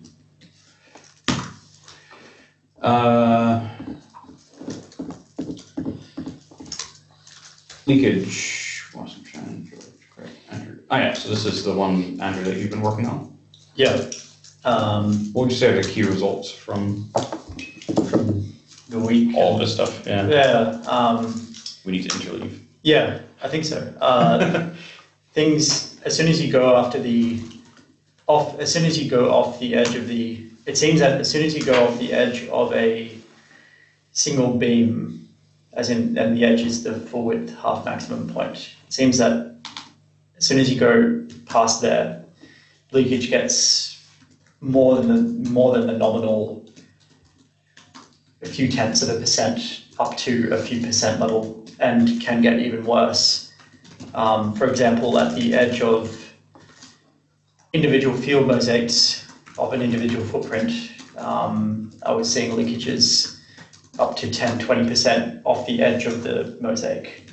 Leakage, Wasson, Jen, George, Craig, Andrew. Oh yeah, so this is the one, Andrew, that you've been working on. Yeah. What would you say are the key results from From the week. all this stuff? Yeah. Yeah. We need to interleave. Yeah, I think so. Things, as soon as you go after as soon as you go off the edge of it seems that as soon as you go off the edge of a single beam, and the edge is the full width half maximum point, it seems that as soon as you go past there, leakage gets more than the nominal, a few tenths of a percent up to a few percent level, and can get even worse. For example, at the edge of individual field mosaics of an individual footprint, I was seeing leakages up to 10-20% off the edge of the mosaic.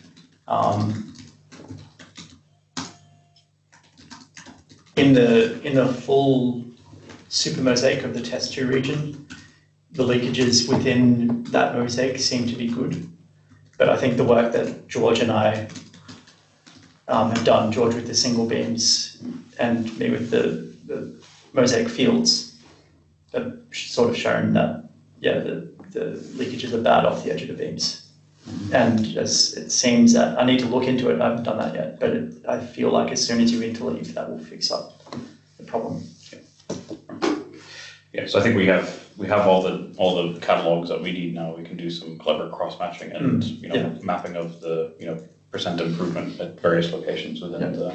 In the full super mosaic of the test 2 region, the leakages within that mosaic seem to be good. But I think the work that George and I have done, George with the single beams and me with the mosaic fields, have sort of shown that, yeah, the leakages are bad off the edge of the beams. And as it seems that I need to look into it, I haven't done that yet, but I feel like as soon as you interleave, that will fix up the problem. Yeah, so I think we have all the catalogs that we need now. We can do some clever cross matching and mapping of the percent improvement at various locations within the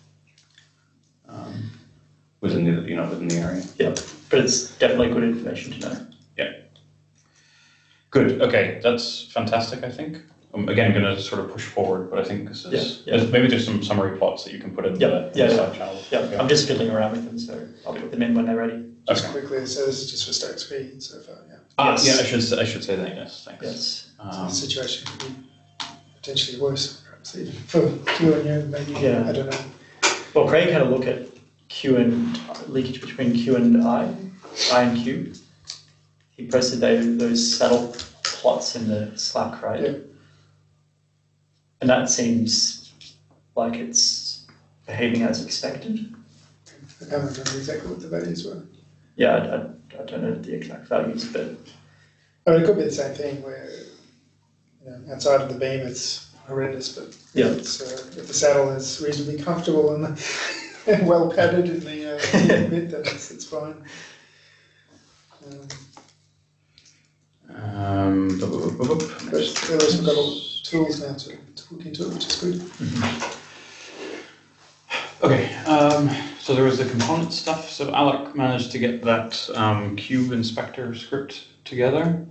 within the area. Yeah, but it's definitely good information to know. Yeah. Good. Okay, that's fantastic. I think. I'm again going to sort of push forward, but I think this is maybe there's some summary plots that you can put in the Slack channel. Yeah, okay. I'm just fiddling around with them, so I'll put them in when they're ready. Just quickly, so this is just for Stokes P so far, yeah. Yes. Yeah, I should say that. Yes, thanks. Yes. The situation could be potentially worse, perhaps even for Q and U, maybe. Yeah. I don't know. Well, Craig had a look at Q and leakage between Q and I and Q. He posted those saddle plots in the Slack, right? Yeah. And that seems like it's behaving as expected. I can't remember exactly what the values were. Yeah, I don't know the exact values, but I mean, it could be the same thing where, outside of the beam it's horrendous, but yeah, if the saddle is reasonably comfortable and well padded in the bit, then it's fine. But at least we've got all tools now to look into it, which is good. Okay, so there was the component stuff. So Alec managed to get that cube inspector script together.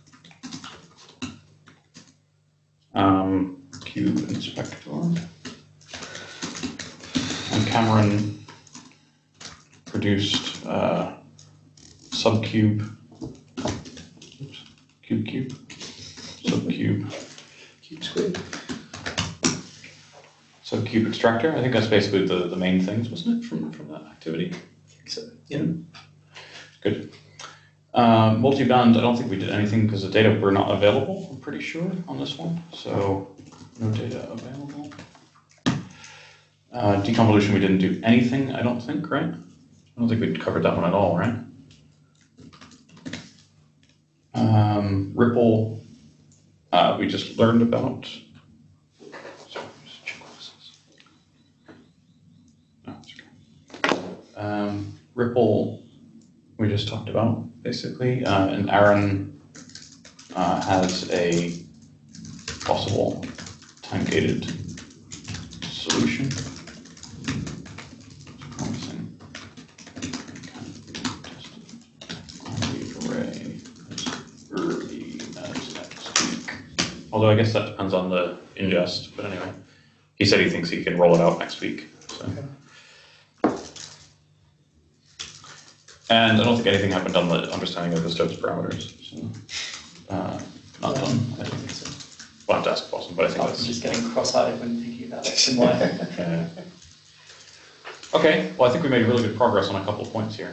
Cube inspector. And Cameron produced subcube. Oops, cube. Subcube. Cube squared. Subcube extractor. I think that's basically the main things, wasn't it, from that activity? I think so. Yeah. Good. Multiband, I don't think we did anything because the data were not available, I'm pretty sure, on this one. So, no data available. Deconvolution, we didn't do anything, I don't think, right? I don't think we covered that one at all, right? Ripple, we just learned about. Sorry, just check what this is. No, it's okay. Ripple, we just talked about, basically, and Aaron has a possible time-gated solution. Promising. Array as early as next week. Although I guess that depends on the ingest, but anyway. He said he thinks he can roll it out next week. So. Okay. And I don't think anything happened on the understanding of the Stokes parameters. So, not done. I don't think so. We'll have to ask Boston, but I think I'm that's. just getting cross-eyed when thinking about it and why. Okay, well, I think we made really good progress on a couple of points here.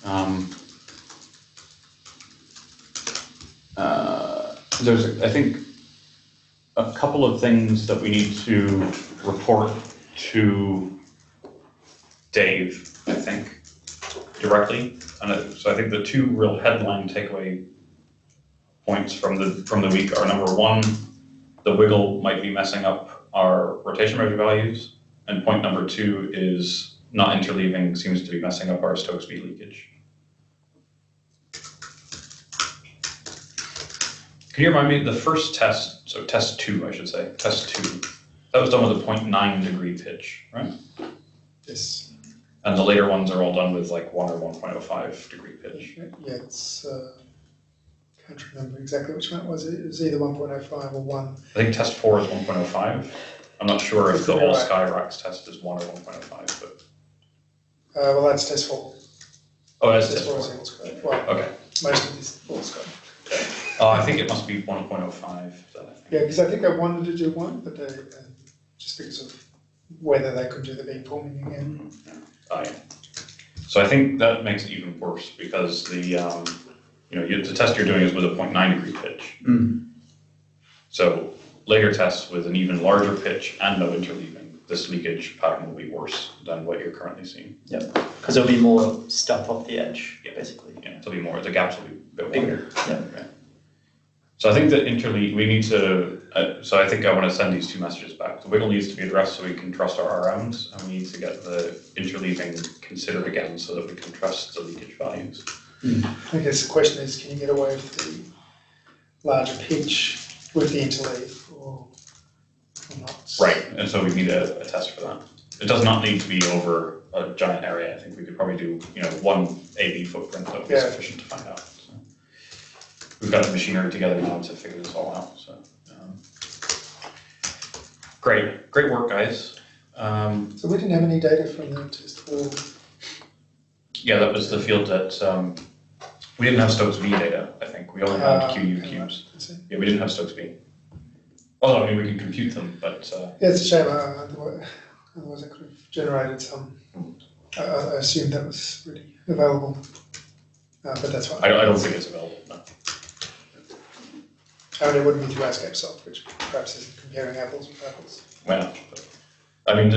There's, I think, a couple of things that we need to report to Dave, I think, directly. And so I think the two real headline takeaway points from the week are, number one, the wiggle might be messing up our rotation measure values, and point number two is not interleaving seems to be messing up our Stokes V leakage. Can you remind me, the first test, so test 2, I should say, test 2, that was done with a 0.9 degree pitch, right? Yes. And the later ones are all done with like 1 or 1.05 degree pitch. Yeah, it's, can't remember exactly which one it was. It was either 1.05 or 1. I think test 4 is 1.05. I'm not sure if the Right. all sky racks test is 1 or 1.05, but. Well, that's test 4. Oh, that's Test test 4 is 4. all squared. Well, Okay. most of this all squared. I think it must be 1.05. Then I think. Yeah, because I think they wanted to do 1, but they, just because of whether they could do the beamforming again. Yeah. So I think that makes it even worse because the the test you're doing is with a 0.9 degree pitch. Mm. So later tests with an even larger pitch and no interleaving, this leakage pattern will be worse than what you're currently seeing. Yep, because there'll be more stuff off the edge, basically. Yeah, it'll be more. The gaps will be a bit Bigger. wider. Yeah. So I think that we need to. So I think I want to send these two messages back. The wiggle needs to be addressed so we can trust our RMs, and we need to get the interleaving considered again so that we can trust the leakage values. I guess the question is, can you get away with the larger pitch with the interleave or not? Right, and so we need a test for that. It does not need to be over a giant area. I think we could probably do, one AB footprint that would be sufficient to find out. So we've got the machinery together now to figure this all out. So great work, guys. So we didn't have any data from the test for. Yeah, that was the field that we didn't have Stokes V data. I think we only had QU cubes. Yeah, we didn't have Stokes V. Although I mean, we can compute them, but Yeah, it's a shame. Otherwise, I could have generated some. I assumed that was really available, but that's fine. I don't think it's available. No. I mean, it wouldn't be through ASCAP soft, which perhaps isn't comparing apples with apples. Well, I mean,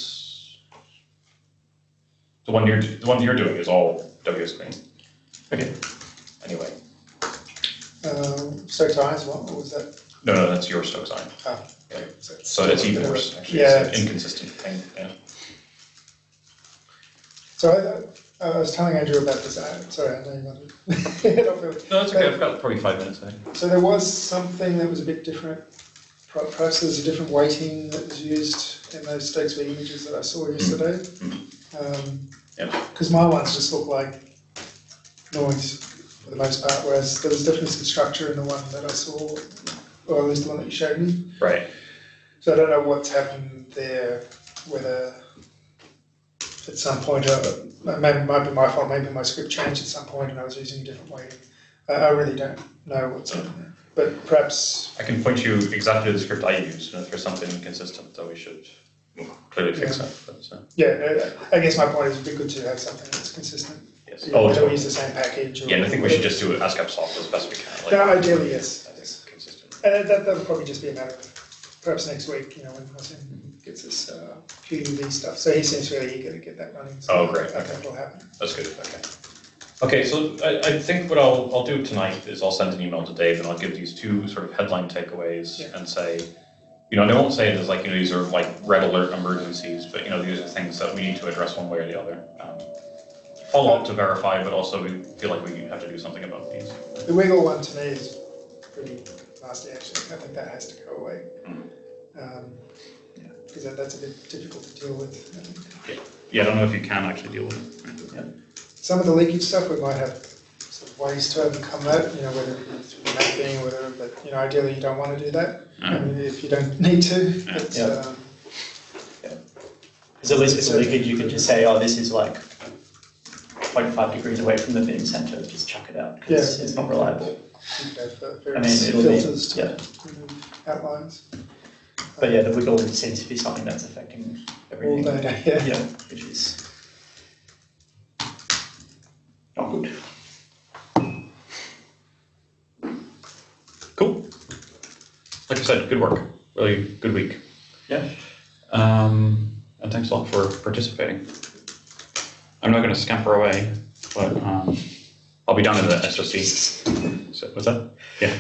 the one you're doing is all WScreen. Okay. Anyway. Stokes Ions, what was that? No, that's your Stokes Ion. Oh, Yeah. okay. So it's even worse, actually. Yeah, It's an inconsistent thing. Yeah. So I was telling Andrew about this. Sorry, I know you wanted to head off early. No, it's okay. I've got probably 5 minutes, I think. So there was something that was a bit different. Perhaps there's a different weighting that was used in those Stokes V images that I saw yesterday. Because my ones just look like noise for the most part, whereas there was definitely some structure in the one that I saw, or at least the one that you showed me. Right. So I don't know what's happened there, whether at some point, maybe it might be my fault, maybe my script changed at some point and I was using a different weighting. I really don't know what's happened there. But perhaps... I can point you exactly to the script I used, and if there's something inconsistent, then we should clearly fix that. But, yeah, I guess my point is it'd be good to have something that's consistent. yes. You know, don't use the same package. Yeah, and I think we should just do it ASCAP soft as best we can. Like, No, ideally, yes. that's consistent. And that'll probably just be a matter of perhaps next week, when Martin gets this QUV stuff. So he seems really eager to get that running. So Oh, great. I think it'll happen. That's good. Okay. Okay, so I think what I'll do tonight is I'll send an email to Dave and I'll give these two sort of headline takeaways and say, and I won't say it as like, these are like red alert emergencies, but these are things that we need to address one way or the other. Follow up to verify, but also we feel like we have to do something about these. The wiggle one to me is pretty nasty, actually. I think that has to go away. Because that's a bit difficult to deal with. I think. Yeah, I don't know if you can actually deal with it. Yeah. Some of the leakage stuff, we might have sort of ways to overcome that, whether it's through mapping or whatever, but ideally you don't want to do that. I mean, if you don't need to. But, Because at least with the leakage, you can just say, oh, this is like 0.5 degrees away from the beam center, just chuck it out, because it's not reliable. You could have I mean, various it'll filters be, to remove outlines. But yeah, the wiggle seems to be something that's affecting everything. All data, Yeah, which is not good. Cool. Like I said, good work. Really good week. Yeah. And thanks a lot for participating. I'm not going to scamper away, but I'll be down in the SOC. So, what's that? Yeah.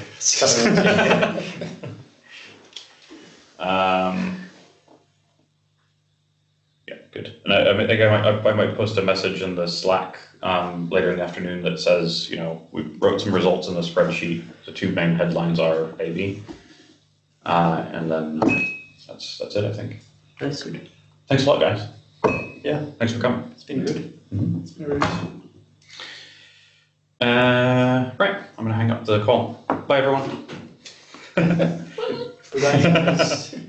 Yeah, good. And I think I might post a message in the Slack later in the afternoon that says, we wrote some results in the spreadsheet. The two main headlines are AB, and then that's it. I think. That's good. Thanks a lot, guys. Yeah, Thanks for coming. it's been good. It's very Right, I'm going to hang up the call. Bye, everyone. Good idea.